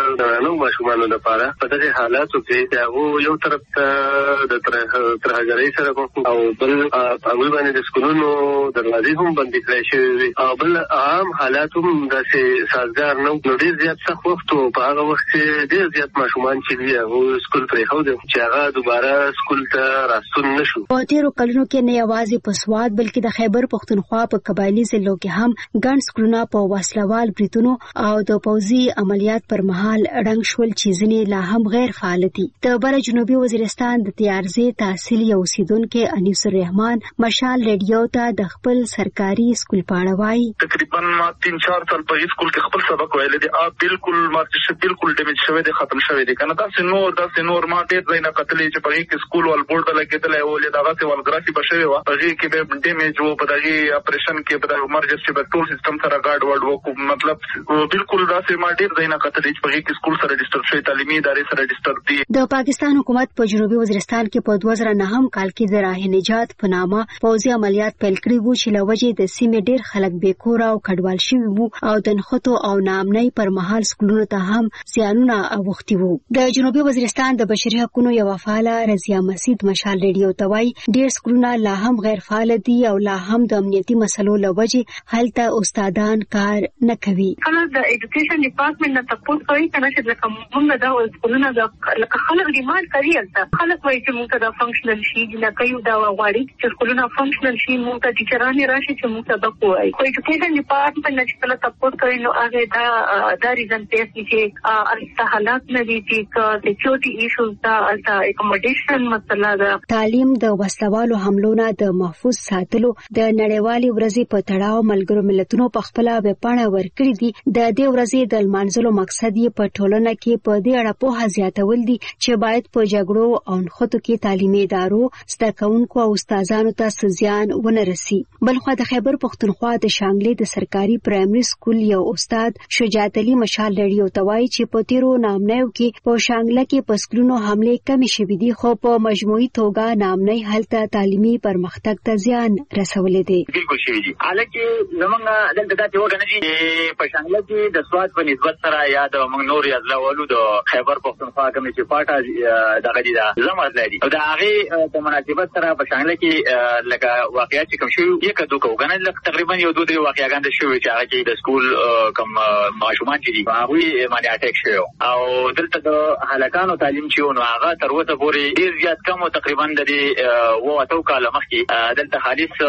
S9: د نو ماشومانو لپاره په دغه حالاتو کې دا یو طرف ته د ترهګرۍ سره او بل هغه باندې د سکولونو دروازې هم بندې کړې شوې او بل عام حالات هم داسې سازګار نه ډېر زیات سخت وخت په هغه وخت کې ډېر زیات ماشومان چې دي هغه سکول پرې خو چې هغه دوباره سکول ته راستون نشو.
S13: په تیرو کلونو کې نه یوازې په سواد بلکې د خیبر پښتونخوا په قبایلی ضلعو کې هم ګڼ سکولونه په وسلوال بریتونو او د پوځي عملیات پر مهال ړنګ شول چې ځینې لا هم غیر فعال دي. د بر جنوبي وزیرستان د تیارزي تحصیل یو اوسیدونکو انیس الرحمن مشال ریډیو ته د خپل سرکاري سکول پاړه وایي
S25: تقریبا ما 3-4 سال په سکول کې خپل سبق ویل دي بالکل مارچ بالکل ډیمیج شوی دی ختم شوی دی کنه تاسو نور ما ډېر ځای نه قتلې چې په کې سکول ول بورډ لګیدل او دغه څه ولګرافي بشوي وا په کې به ډیمیج وو په دغه اپریشن کې په ایمرجنسي په ټول سیستم سره ګارد ورډ وو مطلب بالکل داسې ما ډیر ځای نه کتلې چې په کې سکول سره رجسٹر شوی تعلیمي ادارې سره رجسٹر دي.
S13: د پاکستان حکومت په جنوبي وزیرستان کې په 2009 کال کې د راه نجات په نامه پوځي عملیات پیل کړي وو چې لوجې د سیمې ډیر خلک بیکور او کډوال شوي وو او د نخښتو او نامنۍ پر مهال سکولونو ته هم زیانونه اوښتي وو. د جنوبي وزیرستان د بشري حقوقو یو فعال رضیا مسید مشال ریډیو ته وایي ډیر سکولونه لا هم غیر فعال دي او لا هم د امنیتي مسلو لوجې هلته استادان کار نه کوي.
S7: کله د ایجوکیشن ډپارټمنټ نه تاسو کوي کنه چې کومه دا سکولونه لکه خلک ډیماند کوي چې خلک وایي چې موږ دا فنکشنل شي لکه یو دا غواړي چې سکولونه فنکشنل شي موږ ته ټیچران راشي چې موږ ته د کوی ایجوکیشن ډپارټمنټ نه چې کله تاسو کوي نو هغه دا ریزن پیس چې الته حالات نه دي چې سکیورټي ایشوز دا الته اکوموډیشن مسله ده.
S13: تعلیم د وسلوالو حملو نه د محفوظ ساتلو د نړیوالې ورځې په تړاو ملګرو ملتونو په خپل ویبپاڼه ورکړې دي. د دې ورځې د لمانځلو مقصد یې په ټولنه کې په دې اړه پوهه زیاتول دي چې باید په جګړو او نښتو کې تعلیمي ادارو زده کوونکو او استادانو ته زیان ونه رسي. بلخو د خیبر پښتونخوا د شانګلې د سرکاري پرایمري سکول یو استاد شجاعت علي مشال لړیو توای چې په تیرو نامنیو کې په شانګله کې په سکولونو حمله کمی شوې دي خو په مجموعي توګه نامنی هلته تعلیمي پرمختګ ته زیان رسولې دي.
S2: بالکل شوې دي. حالکه زمونږ دلته دا وګڼل چې په شانګله کې د سواد په نسبت سره یا د موږ نور یادلولو د خیبر پښتونخوا کومې چې پاټه دغه دي دا زموږ لري او دا هغه په مناسبت سره په شانګله کې لکه واقعیت چې کوم شو یک دوه وګڼل تقریبا یو دوه واقعیتګان د شوې چې هغه د سکول کوم ماشومان چې دي هغه باندې اٹیک شو او دلته د هلاکانو تعلیم چې نو هغه تر اوسه پورې ډیر زیات کم تقریبا د دې وو کاله مخکې دلته خالص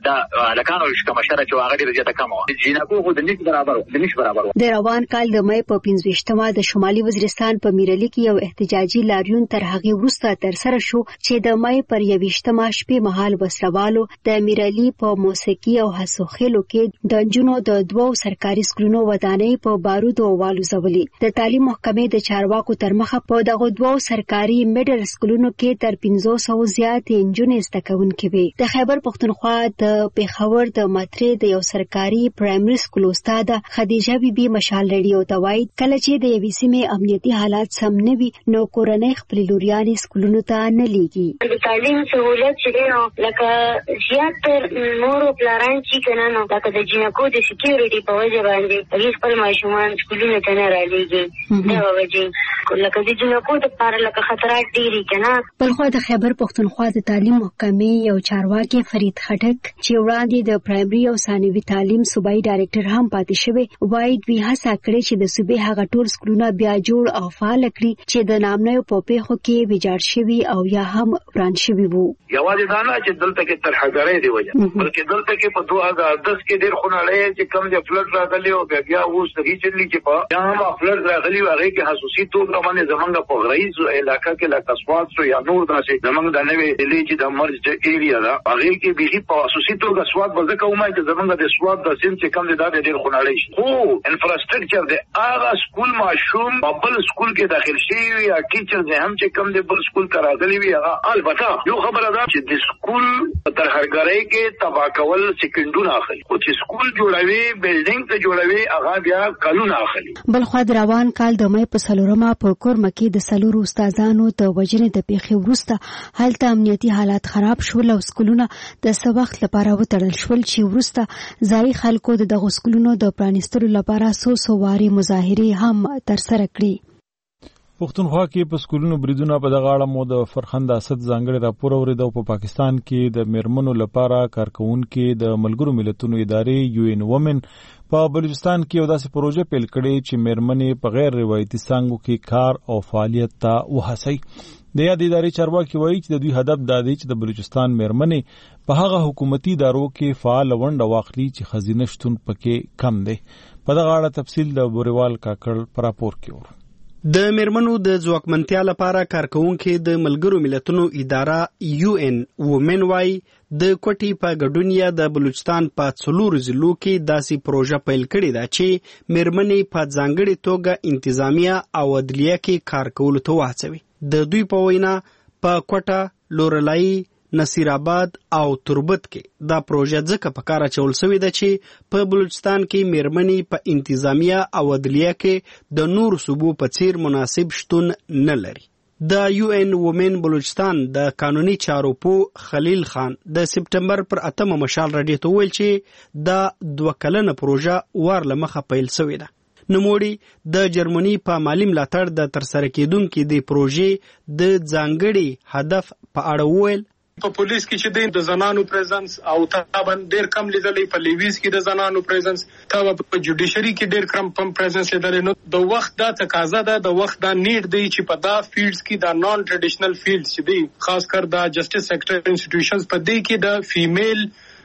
S2: د هلاکانو کوم شره چې هغه ډیر زیات کم و جنکو خو د نش برابر
S13: د روان کال د مې په 15مه د شمالي وزیرستان په میرلي کې یو احتجاجي لاریون تر هغه وروسته تر سره شو چې د مې پر 28مه شپې مهال وسلوالو د میرلي په موسیقي او حسوخېلو کې د جنونو د دوو سرکاري سکولونو ودانۍ په بارودو والوزولې. د تعلیم محکمې د چارواکو تر مخه په دغه دوو سرکاري میډل سکولونو کې تر 500 زیات انجونې زده کوونکې وي. د خیبر پښتونخوا د پیښور د مترې د یو سرکاري پرایمري سکول استاد خدیجه بیبي مشال لړیو توای کله چې د یوې سیمې امنیتي حالات سم نه وي نو کورنۍ خپل لوریانې سکولونو ته نه لیږي.
S4: د تعلیم سہولت چې نو لکه زیات مور او پلاران چې کنه نو لکه د جنکو د سکیورټي په وجه باندې هیڅ خپل ماشومان سکولونو ته نه راځي دا وجه لکه د جنکو د لپاره لکه خطرات ډیری کنه.
S13: بلخو د خیبر پښتونخوا د تعلیم محکمې یو چارواکي فرید خټک چې وړاندې د پرایمري او ثانوي تعلیم صوبایي ډایریکټر هم پاتې شوی وایي دوی هڅه کړې چې د صوبې هغه ټول سکولونه بیا جوړ او فعال کړي چې د نامنیو په پیښو کې ویجاړ شوي او یا هم وران شوي وو.
S25: یوازې دا نه چې دلته کې ترهګرۍ دی وجه بلکې دلته کې په 2010 کې ډېر خونړی چې کم د فلډ راغلی او بیا اوس هیڅ چلی چې په یا هم فلډ راغلی او هغه کې خصوصي توګه باندې زمونږ په غریز علاقې کې لکه سواد سو یا نور داسې زمونږ د نوې دلی چې د مرج د ایریا دا هغه کې به په خصوصي توګه سواد به کومه چې زمونږ د سواد د سین چې کم د ډېر خونړی شي خو انفراستراکچر د هغه سکول ماشوم په بل سکول کې داخل شي یا ټیچر هم چې کم د بل سکول ته راغلي وي هغه البته یو خبره ده چې د سکول ترهګرۍ کې تبا کول سکندونه اخلي او چې سکول جوړوي بلډینګ ته جوړوي هغه بیا کلونه اخلي.
S13: بل خو د روان کال د مې په سلورمه په کورمه کې د سلورو استادانو د وجنې د پیښې وروسته هلته امنیتي حالات خراب شول او سکولونه د څه وخت لپاره وتړل شول چې وروسته ځای خلکو د دغه سکولونو د پرانیستلو لپاره څو واري مظاهرې هم ترسره کړې.
S1: پښتونخوا کې په سکولونو بریدونه په دغه اړه مو د فرخند اسد ځانګړي راپور اوریدو. په پاکستان کې د میرمنو لپاره کارکونکو د ملګرو ملتونو ادارې UN Women په بلوچستان کې یو داسې پروژه پیل کړې چې میرمنې په غیر روایتي څانګو کې کار او فعالیت ته وهڅوي. د یاد ادارې چارواکي وایي چې د دوی هدف دا دی چې د بلوچستان میرمنې په هغه حکومتي ادارو کې فعال ونډه واخلي چې خزینه شتون پکې کم دی. په دغه اړه تفصیل د بوریوال کاکړ پر راپور کې ور.
S10: د میرمنو د ځواکمنتیا لپاره کارکونکو د ملګرو ملتونو اداره UN Women وايي د کوټي په ګډونیا د بلوچستان په څلور ضلعو کې داسې پروژه پیل کړې ده چې میرمنې په ځانګړي توګه انتظامیه او عدلیه کې کار کولو ته وهڅوي. د دوی په وینا په کوټه، لورلای، نصیر آباد او تربت کې دا پروژه ځکه په کار اچول شوې ده چې په بلوچستان کې میرمنې په انتظامیه او عدلیه کې د نور صوبو په څیر مناسب شتون نه لري. د UN Women بلوچستان د قانوني چارو په خلیل خان د سپټمبر پر 8 مشال راډیو ته ویل چې دا 2 کلنه پروژه وار لمخه پیل شوې ده. نوموړي د جرمني په مالی ملاتړ د ترسره کېدونکو د پروژې د ځانګړي هدف په اړه ویل.
S11: په پولیس کې چې د زنانو پریزنس او تابن ډیر کم لیدلې په لیویز کې د زنانو پریزنس تا په جوډیشري کې ډیر کم پریزنس لیدلې نو د وخت دا تقاضا ده د وخت دا نیډ دی چې په دا فیلډز کې دا نان ټریډیشنل فیلډز چې دی خاص کر دا جسټس سیکټر انسټیټیوشنز په دې کې د فیمیل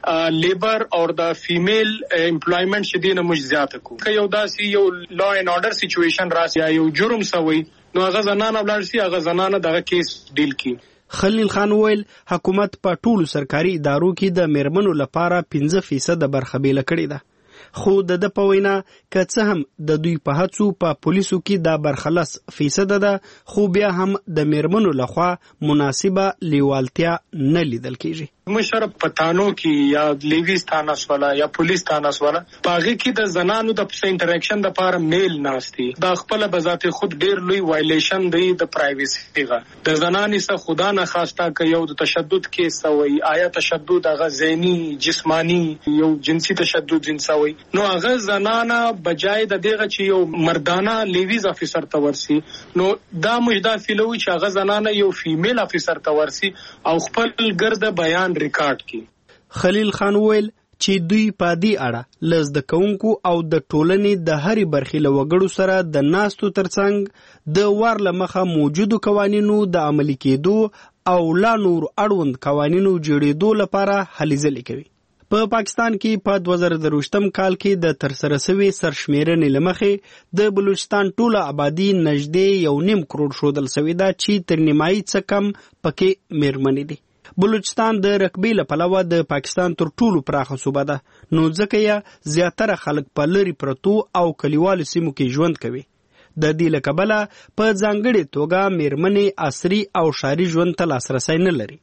S11: لیبر او د فیمیل امپلویمنت شدینه مش زیاته کو که یو داسي یو لا ان اورډر سچويشن راسي یا یو جرم سوی نو هغه زنانه بلل سي هغه زنانه دغه کیس ډیل کی.
S10: خلیل خان ویل حکومت په ټولو سرکاري ادارو کې د میرمنو لپاره 15% برخه بیل کړې ده. خو د په وینا که څه هم د دوی په هڅو په پولیسو کې دا برخلاص فیصد ده خو بیا هم د میرمنو لخوا مناسبه لیوالتیا نه لیدل کیږي.
S11: مشر پټانو کې یا لیویز تاناس والا یا پولیس تاناس والا پاغي کې د زنانو د انټریکشن د لپاره میل ناشتي دا خپل بذات خود ډیر لوی وایلیشن دی د پرایویسی غا د زنانې څخه خدا نه خواسته ک یو د تشدد کې سوی آیا تشدد هغه ذهني جسمانی یو جنسي تشدد جنسوي نو هغه زنانه بجای د دغه چې یو مردانه لیویز افیسر تورسي نو دا مجدا فیلوي چې هغه زنانه یو فیمیل افیسر تورسي او خپل ګرد بیان ریکارډ کی.
S10: خلیل خان ویل چې دوی په دې اړه لز د کونکو او د ټولنې د هرې برخې له وګړو سره د ناستو ترڅنګ د وار لمخه موجودو قوانینو د عملي کېدو او لا نور اړوند قوانینو جوړېدو لپاره هلې ځلې کوي. په پاکستان کې په 2023 کال کې د ترسره شوی سرشمیرنې لمخې د بلوچستان ټوله آبادی نږدې 1.5 کروڑ شودل شوې ده چې تر نیمایي څخه کم پکې میرمنې دي. بلوچستان د رقبې له پلوه د پاکستان تر ټولو پراخه صوبه ده نو ځکه یې زیاتره خلک په لرې پرتو او کلیوالو سیمو کې ژوند کوي. د دې له کبله په ځانګړې توګه میرمنې عصري او ښاري ژوند ته لاسرسی نه لري.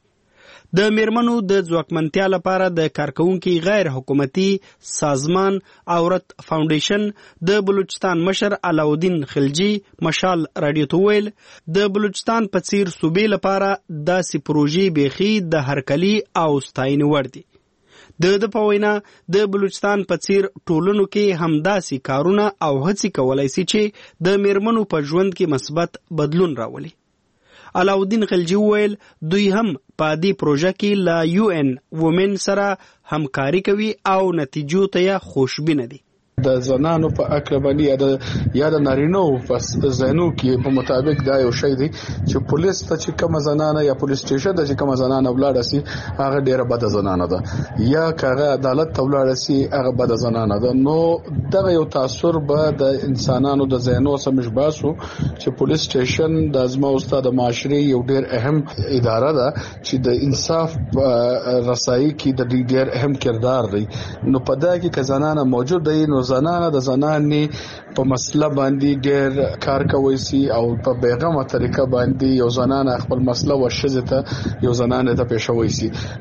S10: د میرمنو د ځواکمنتیا لپاره د کارکونکو غیر حکومتي سازمان عورت فاونډیشن د بلوچستان مشر علاودین خلجی مشال رادیو ته ویل د بلوچستان په څیر صوبې لپاره داسې پروژې بیخي د هرکلي او ستاینې وړ دي. د په وینا د بلوچستان په څیر ټولنو کې همداسې کارونه او هڅې کولای شي چې د میرمنو په ژوند کې مثبت بدلون راولي. علاودین خلجی ویل دوی هم په دې پروژه کې لا UN وومن سره همکاري کوي او نتیجو ته خوشبینه دي.
S8: د زنانو په اقربانی یا د نارینو په زینو کې په مطابق دا یو شی دی چې پولیس ته چې کوم زنانه یا پولیس سټیشن ته چې کوم زنانه ولاړ سي هغه ډیره بد زنانه ده یا کغه عدالت ته ولاړ سي هغه بد زنانه ده. نو دغه یو تاثیر به د انسانانو د زینو سره مشباسو چې پولیس سټیشن د ازما استاد معاشري یو ډیر اهم اداره ده چې د انصاف رسایي کې د ډیر اهم کردار دی. نو په دا کې زنانه موجود دی نو زنانه د زنانې په مسله باندې ډېر کار کوي سي او په بیغمه طریقه باندې یو زنانه خپل مسله ورشزه ته یو زنانه ته پېښوي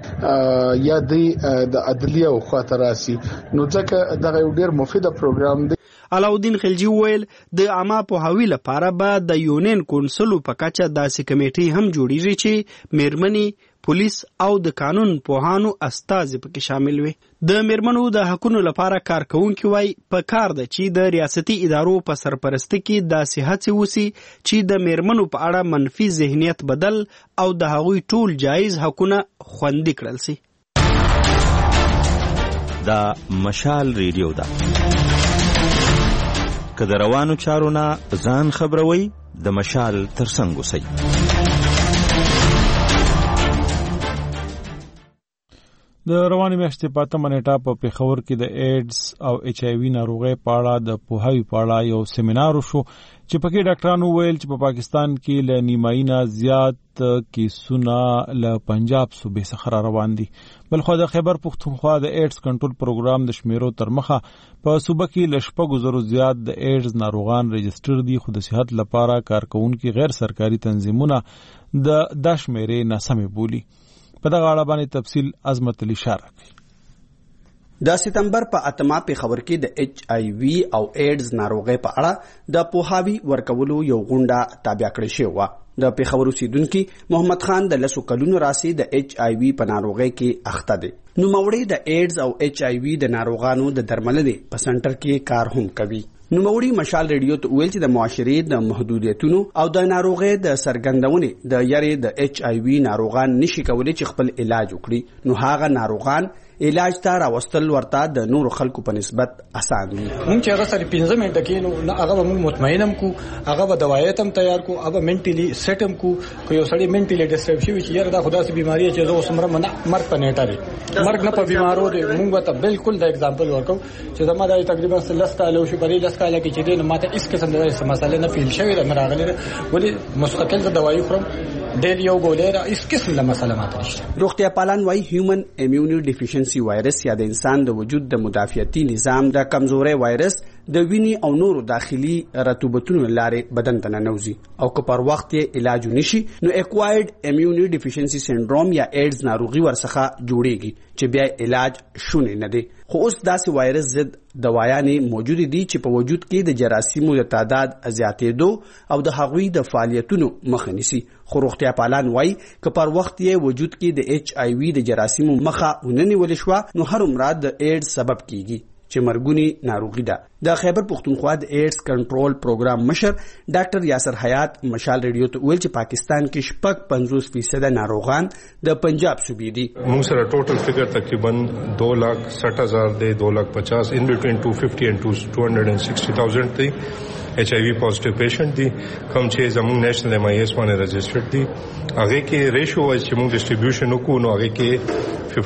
S8: سي یا د عدلیه او خاطراسي نو ځکه دغه ډېر مفیده پروګرام دی.
S10: علاودین خلجی ویل د عامه پوهاوي لپاره به د یونین کونسلو په کچه داسې کمیټې هم جوړیږي چې میرمنې پولیس او د قانون پوهانو استازي پکې شامل وي. د میرمنو د حقوقو لپاره کارکونکي وای په کار ده چې د ریاستي ادارو په سرپرستی کې داسې هڅې وسی چې د میرمنو په اړه منفي ذهنیت بدل او د هغوی ټول جایز حقونه خوندي کړل شي.
S12: دا مشال ریډیو ده که د روانو چارو نه ځان خبروي د مشال ترڅنګ اوسئ.
S1: د رواني میاشتې په 8 نیټه په پېښور کې د ایډز او HIV ناروغۍ په اړه د پوهاوي په اړه یو سیمینار وشو چې پکې ډاکټرانو ویل چې په پاکستان کې له نیمایي نه زیات کیسونه له پنجاب صوبې څخه روان دي. بلخو د خیبر پښتونخوا د ایډز کنټرول پروګرام د شمیرو تر مخه په صوبه کې له 6,000 زیات د ایډز ناروغان رجسټر دي خو د صحت لپاره کارکونکو غیر سرکاري تنظیمونه د شمیرې ناسمې بولي. په دغه اړه باندې تفصیل عظمت علي اشاره کوي.
S14: د سپتمبر په 8 پېښور کې د HIV او ایډز ناروغۍ په اړه د پوهاوي ورکولو یو غونډه تابع کړې شوې وه. د پېښور اوسیدونکي محمد خان د 10 کلونو راسي د HIV په ناروغۍ کې اخته دی. نوموړی د ایډز او HIV د ناروغانو د درملنې په سنټر کې کار هم کوي. نوموړي مشال ریډیو ته ویل چې د معاشري د محدودیتونو او د ناروغۍ د سرګندونې د یاري د HIV ناروغان نشي کولای چې خپل علاج وکړي نو هغه ناروغان علاج ته راوستل ورته د نورو خلکو په نسبت اسان وي.
S15: مونږ چې هغه سره 15 منټه کې نو هغه موږ مطمئنم کو، هغه به دوایت هم تیار کو، هغه منټلی سیټم کو یو سړی منټلی ډیسټرب شي چې یاره دا خدا سي بيماري چې زه اوسمره مرګ په نیټه لري، مرګ نه په بیمارو دي. مونږ ته بالکل دا اگزامپل ورکو چې زما دا تقریبا 10 کال شو، په دې 10 کال کې چې دې ماته اس قسم د مسالې نه فیل شوی دا راغلی، ولی مستقل د دوايي خورم ډېر یو ګولې اس قسم له مسله ماته نشته.
S14: روغتیا پالان وايي هیومن ایمیونی ډیفیشنسي وایرس یا د انسان د وجود د مدافعتي نظام د کمزوري وایرس د ویني او نورو داخلي رطوبتونو لارې بدن ته ننوزي او که پر وخت یې علاج نشي نو اکوایرډ ایمیونی ډیفیشنسي سنډروم یا ایډز ناروغي ورڅخه جوړيږي چې بیا علاج شونې نه دی. خو اوس داسې وایرس ضد دوايانې موجود دي چې په وجود کې د جراثیمو د تعداد زیاتېدو او د هغوی د فعالیتونو مخه نیسي. خو روغتیا پالان وایي که پر وخت یې وجود کې د ایچ آی وی د جراثیمو مخه وننیول شوه نو هر عمر د ایډز سبب کیږي چې مرګونی ناروغي ده. د خیبر پختونخوا د ایډز کنټرول پروګرام مشر ډاکټر یاسر حیات مشال ریډیو ته ویل چې پاکستان کې 50% ناروغان د پنجاب صوبې دي.
S16: موږ سره ټوټل فګر تقریبا 2,60,000 دی، 2,50,000 ان بټوین 250 and 260,000 دی ایچ آی وی پوزټیو پیشنټ دي کوم چې زموږ نېشنل ایم آی ایس باندې رجسټرډ دي. هغه کې ریشو وایي چې موږ ډسټریبیوشن وکړو نو هغه کې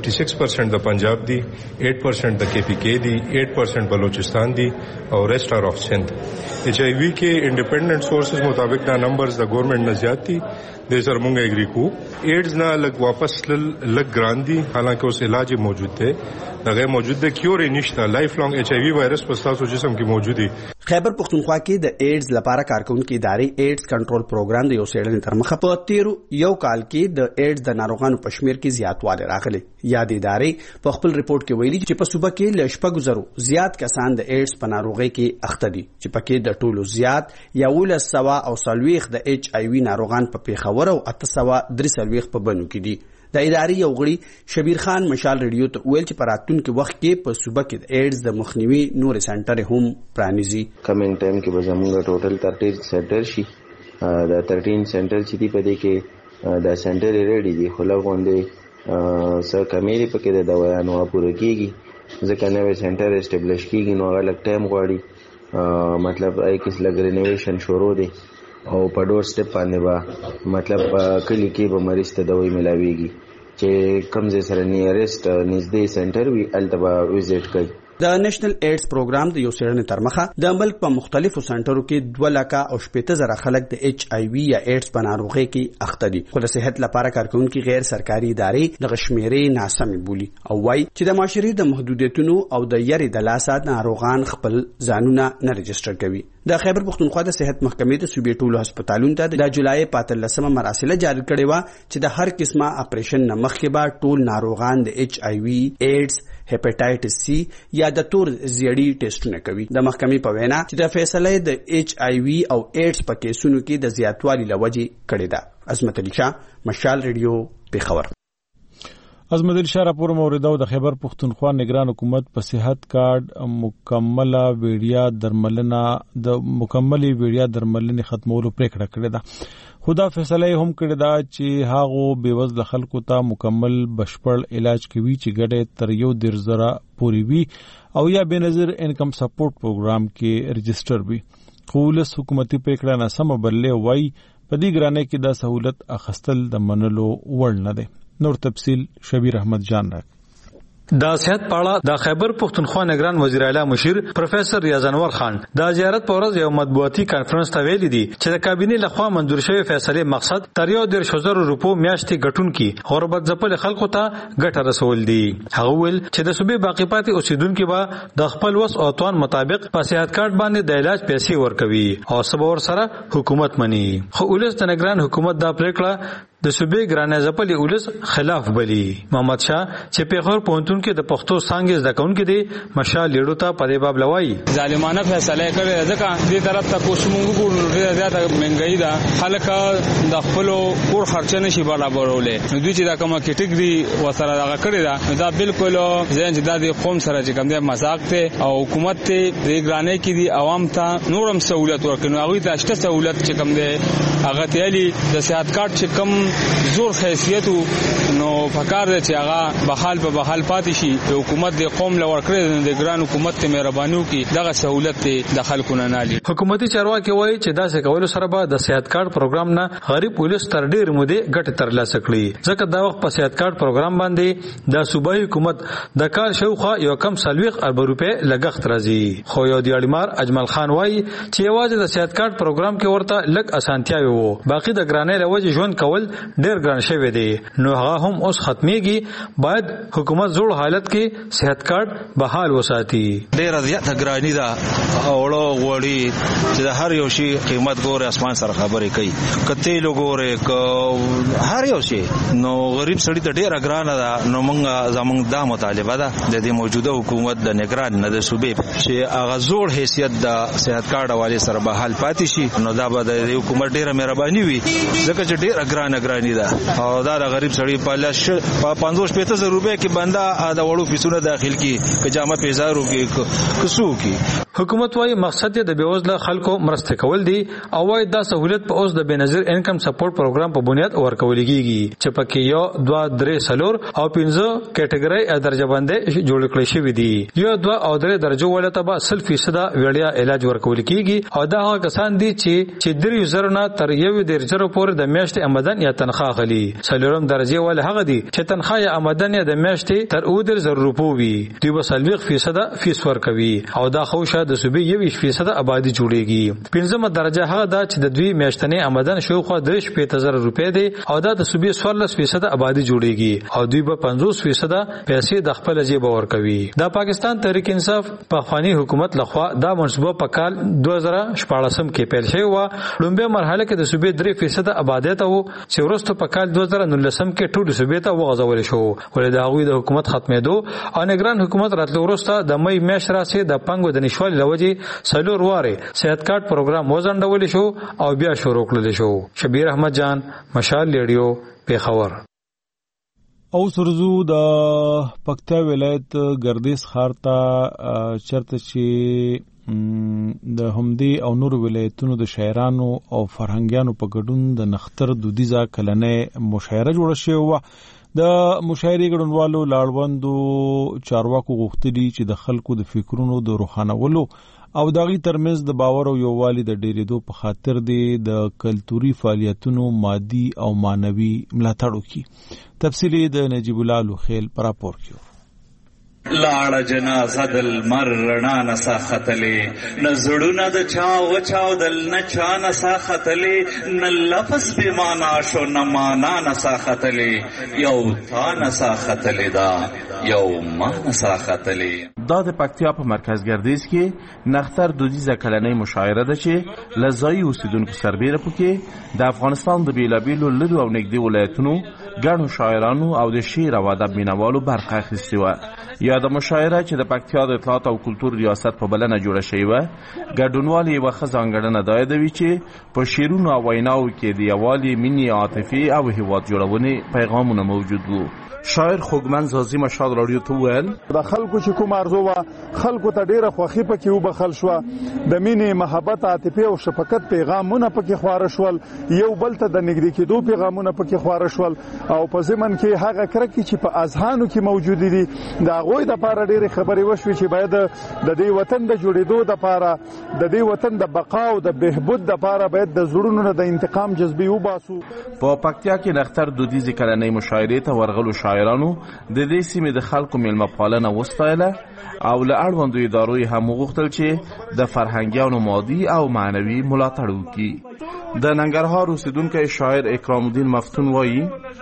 S16: 56% د پنجاب دي، 8% د کے پی کے دي، 8% بلوچستان دي او ریسٹ آر اف سندھ. ایچ آی وی کې انډیپندنٹ سورسز مطابق دا نمبرز د ګورنمنت نه زیات دي، د سر مونږ اګری کو. ایډز نه لګ واپس لګ ګران دي، حالانکه اوس علاج موجود دی، دغه موجود دی، کیور نشته. لایف لانګ ایچ آی وی وایرس په تاسو جسم کې موجود دی.
S14: خیبر پختونخوا کې د ایډز لپاره کارکونکو ادارې ایډز کنټرول پروګرام د یو سیډن تر مخه په 13 کال کې د ایډز د ناروغانو په شمیر کې زیاتوالی راغلی. یاد ادارې په خپل ریپورت کې ویلي چې په صوبه کې ل 4,000 زیات کسان د ایډز په ناروغۍ کې اخته دي چې پکې د ټولو زیات 1,140 د ایچ آی وی ناروغان په پیښور او 843 په بنو کې دي. د ادارې یو غړي شبیر خان مشال ریډیو ته ویل چې په راتلونکي وخت کې په صوبه کې د ایډز د مخنیوي نور سنټر هم پرانیزي.
S17: کمنګ ټایم کې به زموږ ټوټل 13 سنټر شي. د 13 سنټر چې دی په دې کې د سنټر ریډي دي، خو لږ سر کمیري پکې د دوايانو پوره کیږي ځکه نوې سنټر اسټابلیش کیږي نو هغه لږ ټایم غواړي. مطلب ای کس لږ رینوویشن شروع دی او په ډور سټپ باندې با مطلب کلی کې به مریض ته دوايي ملاويږي چې کوم ځای سره نیرست نږدې سنټر وي الته به وزټ کوي.
S14: د نېشنل ایډز پروګرام د یو سیډن تر مخه د ملک په مختلفو سنټرو کې 2,80,000 خلک د ایچ آی وی یا ایډز په ناروغۍ کې اخته دي. خو د صحت لپاره کارکونکو غیر سرکاري ادارې د غشمیرې ناسمې بولي او وايي چې د معاشري د محدودیتونو او د یری د لاسه ناروغان خپل ځانونه نه رجسټر کوي. د خیبر پختونخوا د صحت محکمې ته صوبې ټولو هسپتالونو ته د جولای 15 مراسله جاری کړې و چې د هر قسمه اپریشن نه مخکې به ټول ناروغان د ایچ آی وی، ایډز، هپاتایټس سی یا د تور زیړی ټیسټونه کوي. د محکمې په وینا چې د فیصله د ایچ آی وی او ایډز په کیسونو کې د زیاتوالي لوجې کړې ده. عظمت علي شاه، مشال ریډیو، پیښور.
S1: عظمت علي شاه راپور موریدو. د خیبر پختونخوا نگران حکومت په صحت کارت مکمله ویډیا درملنې ختمولو پریکړه کړې ده. خدا فیصله هم کړې ده چې هغه بیوزله خلکو ته مکمل بشپړ علاج کوي چې ګډه تر 1,000 پورې وي او یا بنظر انکم سپورټ پروګرام کې رجسٹر وي. خو ولس حکومتي پریکړه ناسمه بللې وای په دې ګرانه کې د سہولت اخستل د منلو وړ نه ده. نور تفصیل شبیر احمد جان راک.
S18: د صحت پاړه د خیبر پختونخوا نگران وزیر اعلی مشیر پروفیسر ریاض انور خان د زیارت پر ورځ یو مطبوعاتي کانفرنس ته ویلي دي چې د کابینې لخوا منظور شوی فیصله مقصد تر 1,000 روپو میاشتې ګټونکي غربت ځپل خلکو ته ګټه رسول دي. هغه ویل چې د صوبې باقی پاتې اوسیدونکو به د خپل وس او توان مطابق په صحت کارت باندې د علاج پیسې ورکوي او سبا ور سره حکومت مني. خو ولس د نگران حکومت دا پریکړه د صوبې ګرانه ځپلې ولس خلاف بلی. محمد شاه چې پیښور پوهنتون کې د پښتو څانګې زده کوونکي دي مشال لیډو ته په دې باب لوي
S19: ظالمانه فیصله کړې ځکه دې طرف ته کوشمونګو ګورو ډېر زیاته مهنګای ده، خلک د خپل کور خرچ نشي برابرولې. نو دوی چې دا کومه کټګري وسره دغه کړی ده دا بالکل ځین چې د قوم سره چې کوم دی مذاق ته او حکومت ته دې ګرانه کې دي عوام ته نورم سہولت ورکړي. نو هغه ته شته سہولت چې کوم دی هغه ته د صحت کارت چې کوم زور حیثیت نو فکر دی چې هغه بحال په بحال پاتې شي. حکومت د قوم لور کړی د ګران حکومت ته مهرباني وکړي دغه سہولت ته د خلکو نه نالي.
S18: حکومتي چارواکي وایي چې دا څه کول سره به د صحت کارت پروګرام نه غریب پولیس تر ډیر مودې ګټه ترلاسه کړي ځکه دا وخت په صحت کارت پروګرام باندې د صوبایي حکومت د کال شوخه یو کم 40 ارب روپے لګښت راځي. خو یو دیاړمار اجمل خان وایي چې یوازې د صحت کارت پروګرام کې ورته لږ اسانتیاوي وو باقي د ګرانۍ لوجه ژوند کول ډیر ګران شوی دی نو هغه هم اوس ختميږي. باید حکومت زوړ حالت کې صحت کارت بحال وساتي.
S20: ډیر زیاته ګرانی ده اورو غوړي چې د هر یو شی قیمت ګوره اسمان سره خبرې کوي کته لګوره هر یو شی نو غریب سړی ته ډیر ګرانه ده. نو موږ زموږ دا مطالبه ده د دې موجوده حکومت د نگران نه د صوبې چې هغه زوړ حیثیت د صحت کارت حواله سره بحال پاتې شي نو دا به د حکومت ډیره مهرباني وي ځکه چې ډیره ګرانی ده او دا د غریب سړی په لش په 550 روپے کې بندا دا وړو پیسونه داخل کی کجامه پیزارو کې کسو کی.
S18: حکومت وايي مقصد د بیوزله خلکو مرسته کول دي او وايي دا سہولت په اوس د بنظیر انکم سپورټ پروګرام په بنیاد ورکول کیږي چې پکې یو 2 3 سلور او 15 کټګوري درجه بندي جوړ کړی شوی دي. یو 2 او 3 درجه ولته به 100% وړیا علاج ورکول کیږي او دا هغه کسان دي چې 3 نه تر 1 درجه پورې د میاشتې آمدن یا تنخواه غلي. سلورم درجه ول هغه دي چې تنخواه یا آمدن یا د میاشتې تر 2 روپو وي دوی به 40% فیس ورکوي او دا خوشه د صوبې 20% آبادی جوړيږي. پنځمه درجه هغه ده چې د دوی میاشتنی آمدن شوخه 35000 روپے دي او دا د صوبې 14% آبادی جوړيږي او دوی به 50% پیسې د خپل جیب ورکوي. دا پاکستان تحریک انصاف په خواني حکومت لخوا دا منصوبه په کال 2014 کې پیل شوی و. لومبه مرحله کې د صوبې 3% آبادیت او چې ورسته په کال 2019 کې ټول صوبې ته وغځول شو ولې دا غوي د حکومت ختمېدو او نگران حکومت راتلو ورسته د مې میاشت راځي د پنګو د نشوالي لوجه سلور واره صحت کارت پروګرام وزندول شو او بیا شروع کړل شو. شبیر احمد جان مشال ریډیو پیښور.
S1: او سرزو د پکتیا ولایت ګردیز خارتا چرته چې د همدی او نور ولایتونو د شاعرانو او فرهنګیانو په ګډون د نختر دودیزه کلنې مشاعره جوړه شوې و. د مشاعرې ګډونوالو لاړوندو چارواکو غوښتلي چې د خلکو د فکرونو د روښانولو او دغه ترمنځ د باور او یووالي د ډیرېدو په خاطر د کلتوري فعالیتونو مادي او مانوي ملاتړ وکړي. تفصیلی د نجیب الله لوخیل پر راپور کیو.
S21: لاړه جنازه دل مر رڼا نسا خطلې نه زړونه د چا وچاو دل نه چا نسا خطلې نه لفظ به معنا شو نه معنا نسا خطلې یو تا نسا خطلې دا یو ما نسا خطلې.
S22: دا د پکتیا په مرکز ګردیز کې نختر دودیزه کلنۍ مشاعره ده چې لزای اوسیدونکو سربیره پکې د افغانستان د بیلابیلو لرو او نږدې ولایتونو ګڼو شاعرانو او د شعر او ادب مینوالو برخه اخیستې وه. یا د مشاعره چې د پکتیا د اطلاعات او کلتور ریاست په بلنه جوړه شوې وه ګډونوال یې وخه ځانګړنه دا یادوي چې په شعرونو او ویناو کې د یووالي مینې عاطفې او هیواد جوړونې پیغامونه موجود وو. شاعر خوږمن زازی مشال رادیو ته ویل
S23: د خلکو چې کوم ارزو وه خلکو ته ډیره خوښي پکې وبخل شوه د مینې محبت عاطفې او شفقت پیغامونه پکې خواره شول یو بل ته د نږدې کېدو پیغامونه پکې خواره شول او په ضمن کې هغه کرکې چې په اذهانو کې موجود دي د هغوی دپاره ډېرې خبرې وشوې چې باید د دې وطن د جوړېدو دپاره د دې وطن د بقا او د بهبود دپاره باید د زړونو نه د انتقام جذبې وباسو.
S22: په پکتیا کې نختر دودیزې کلنۍ مشاعرې ته ورغلو شاعرانو د دې سیمې د خلکو میلمه پالنه وستایله او له اړوندو ادارو یې هم وغوښتل چې د فرهنګیانو مادي او معنوي ملاتړ وکړي. د ننګرهار اوسیدونکی شاعر اکرام الدین مفتون وایي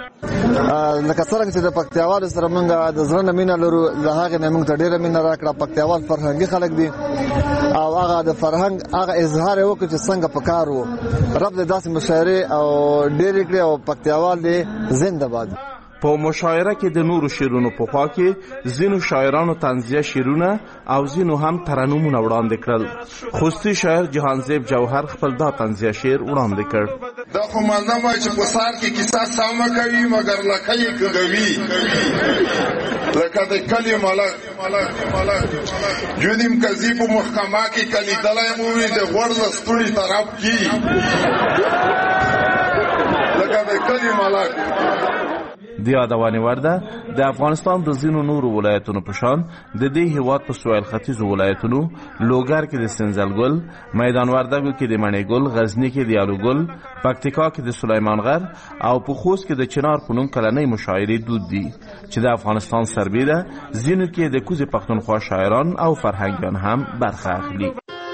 S24: لکه څرنګه چې د پکتیاوالو سره موږ د زړه نه مینه لرو له هغې نه موږ ته ډېره مینه راکړه. پکتیاوال فرهنګي خلک دي او هغه د فرهنګ هغه اظهار یې وکړ چې څنګه په کار وو. رب دې داسې مشاعرې او ډېرې کړې او پکتیاوال دې زنده باد.
S22: په مشاعره کې د نورو شعرونو په خوا کې ځینو شاعرانو طنزیه شعرونه او ځینو هم ترنمونه وړاندې کړل. خوستی شاعر جهانزیب جوهر خپل دا طنزیه شعر وړاندې کړ.
S26: دا خو معلومه وای چې په سار کې کیسه سامه کوي مګر لکه یې کوي لکه د کلی ملک جونیم کزی په محکمه کې کلی دلای مو وی د غوړ لستوړي طرف کې لکه د کلي ملک.
S22: د یادونې وړ ده د افغانستان د ځینو نورو ولایتونو په شان د دې هیواد په سویل ختیځو ولایتونو لوګر کې د سنځلګل، میدان وردګو کې د مڼېګل، غزني کې د یالوګل، پکتیکا کې د سلیمان غر او په خوست کې د چنار په نوم کلنۍ مشاعرې دود دي چې د افغانستان سربېره ځینو کې د کوزې پښتونخوا شاعران او فرهنګیان هم برخه اخلي.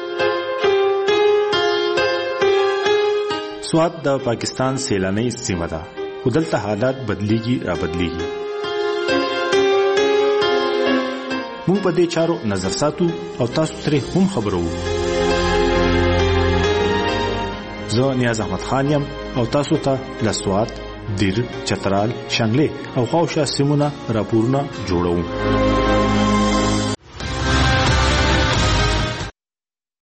S2: سوات د پاکستان سیلانۍ سیمه ده، خو دلته حالات بدلیږي را بدلیږي. موږ په دې چارو نظر ساتو او تاسو ترې هم خبرو. زه نیاز احمد خان یم او تاسو ته له سوات، دیر، چترال، شانګلې او خواوشا سیمونه راپورونه جوړوم.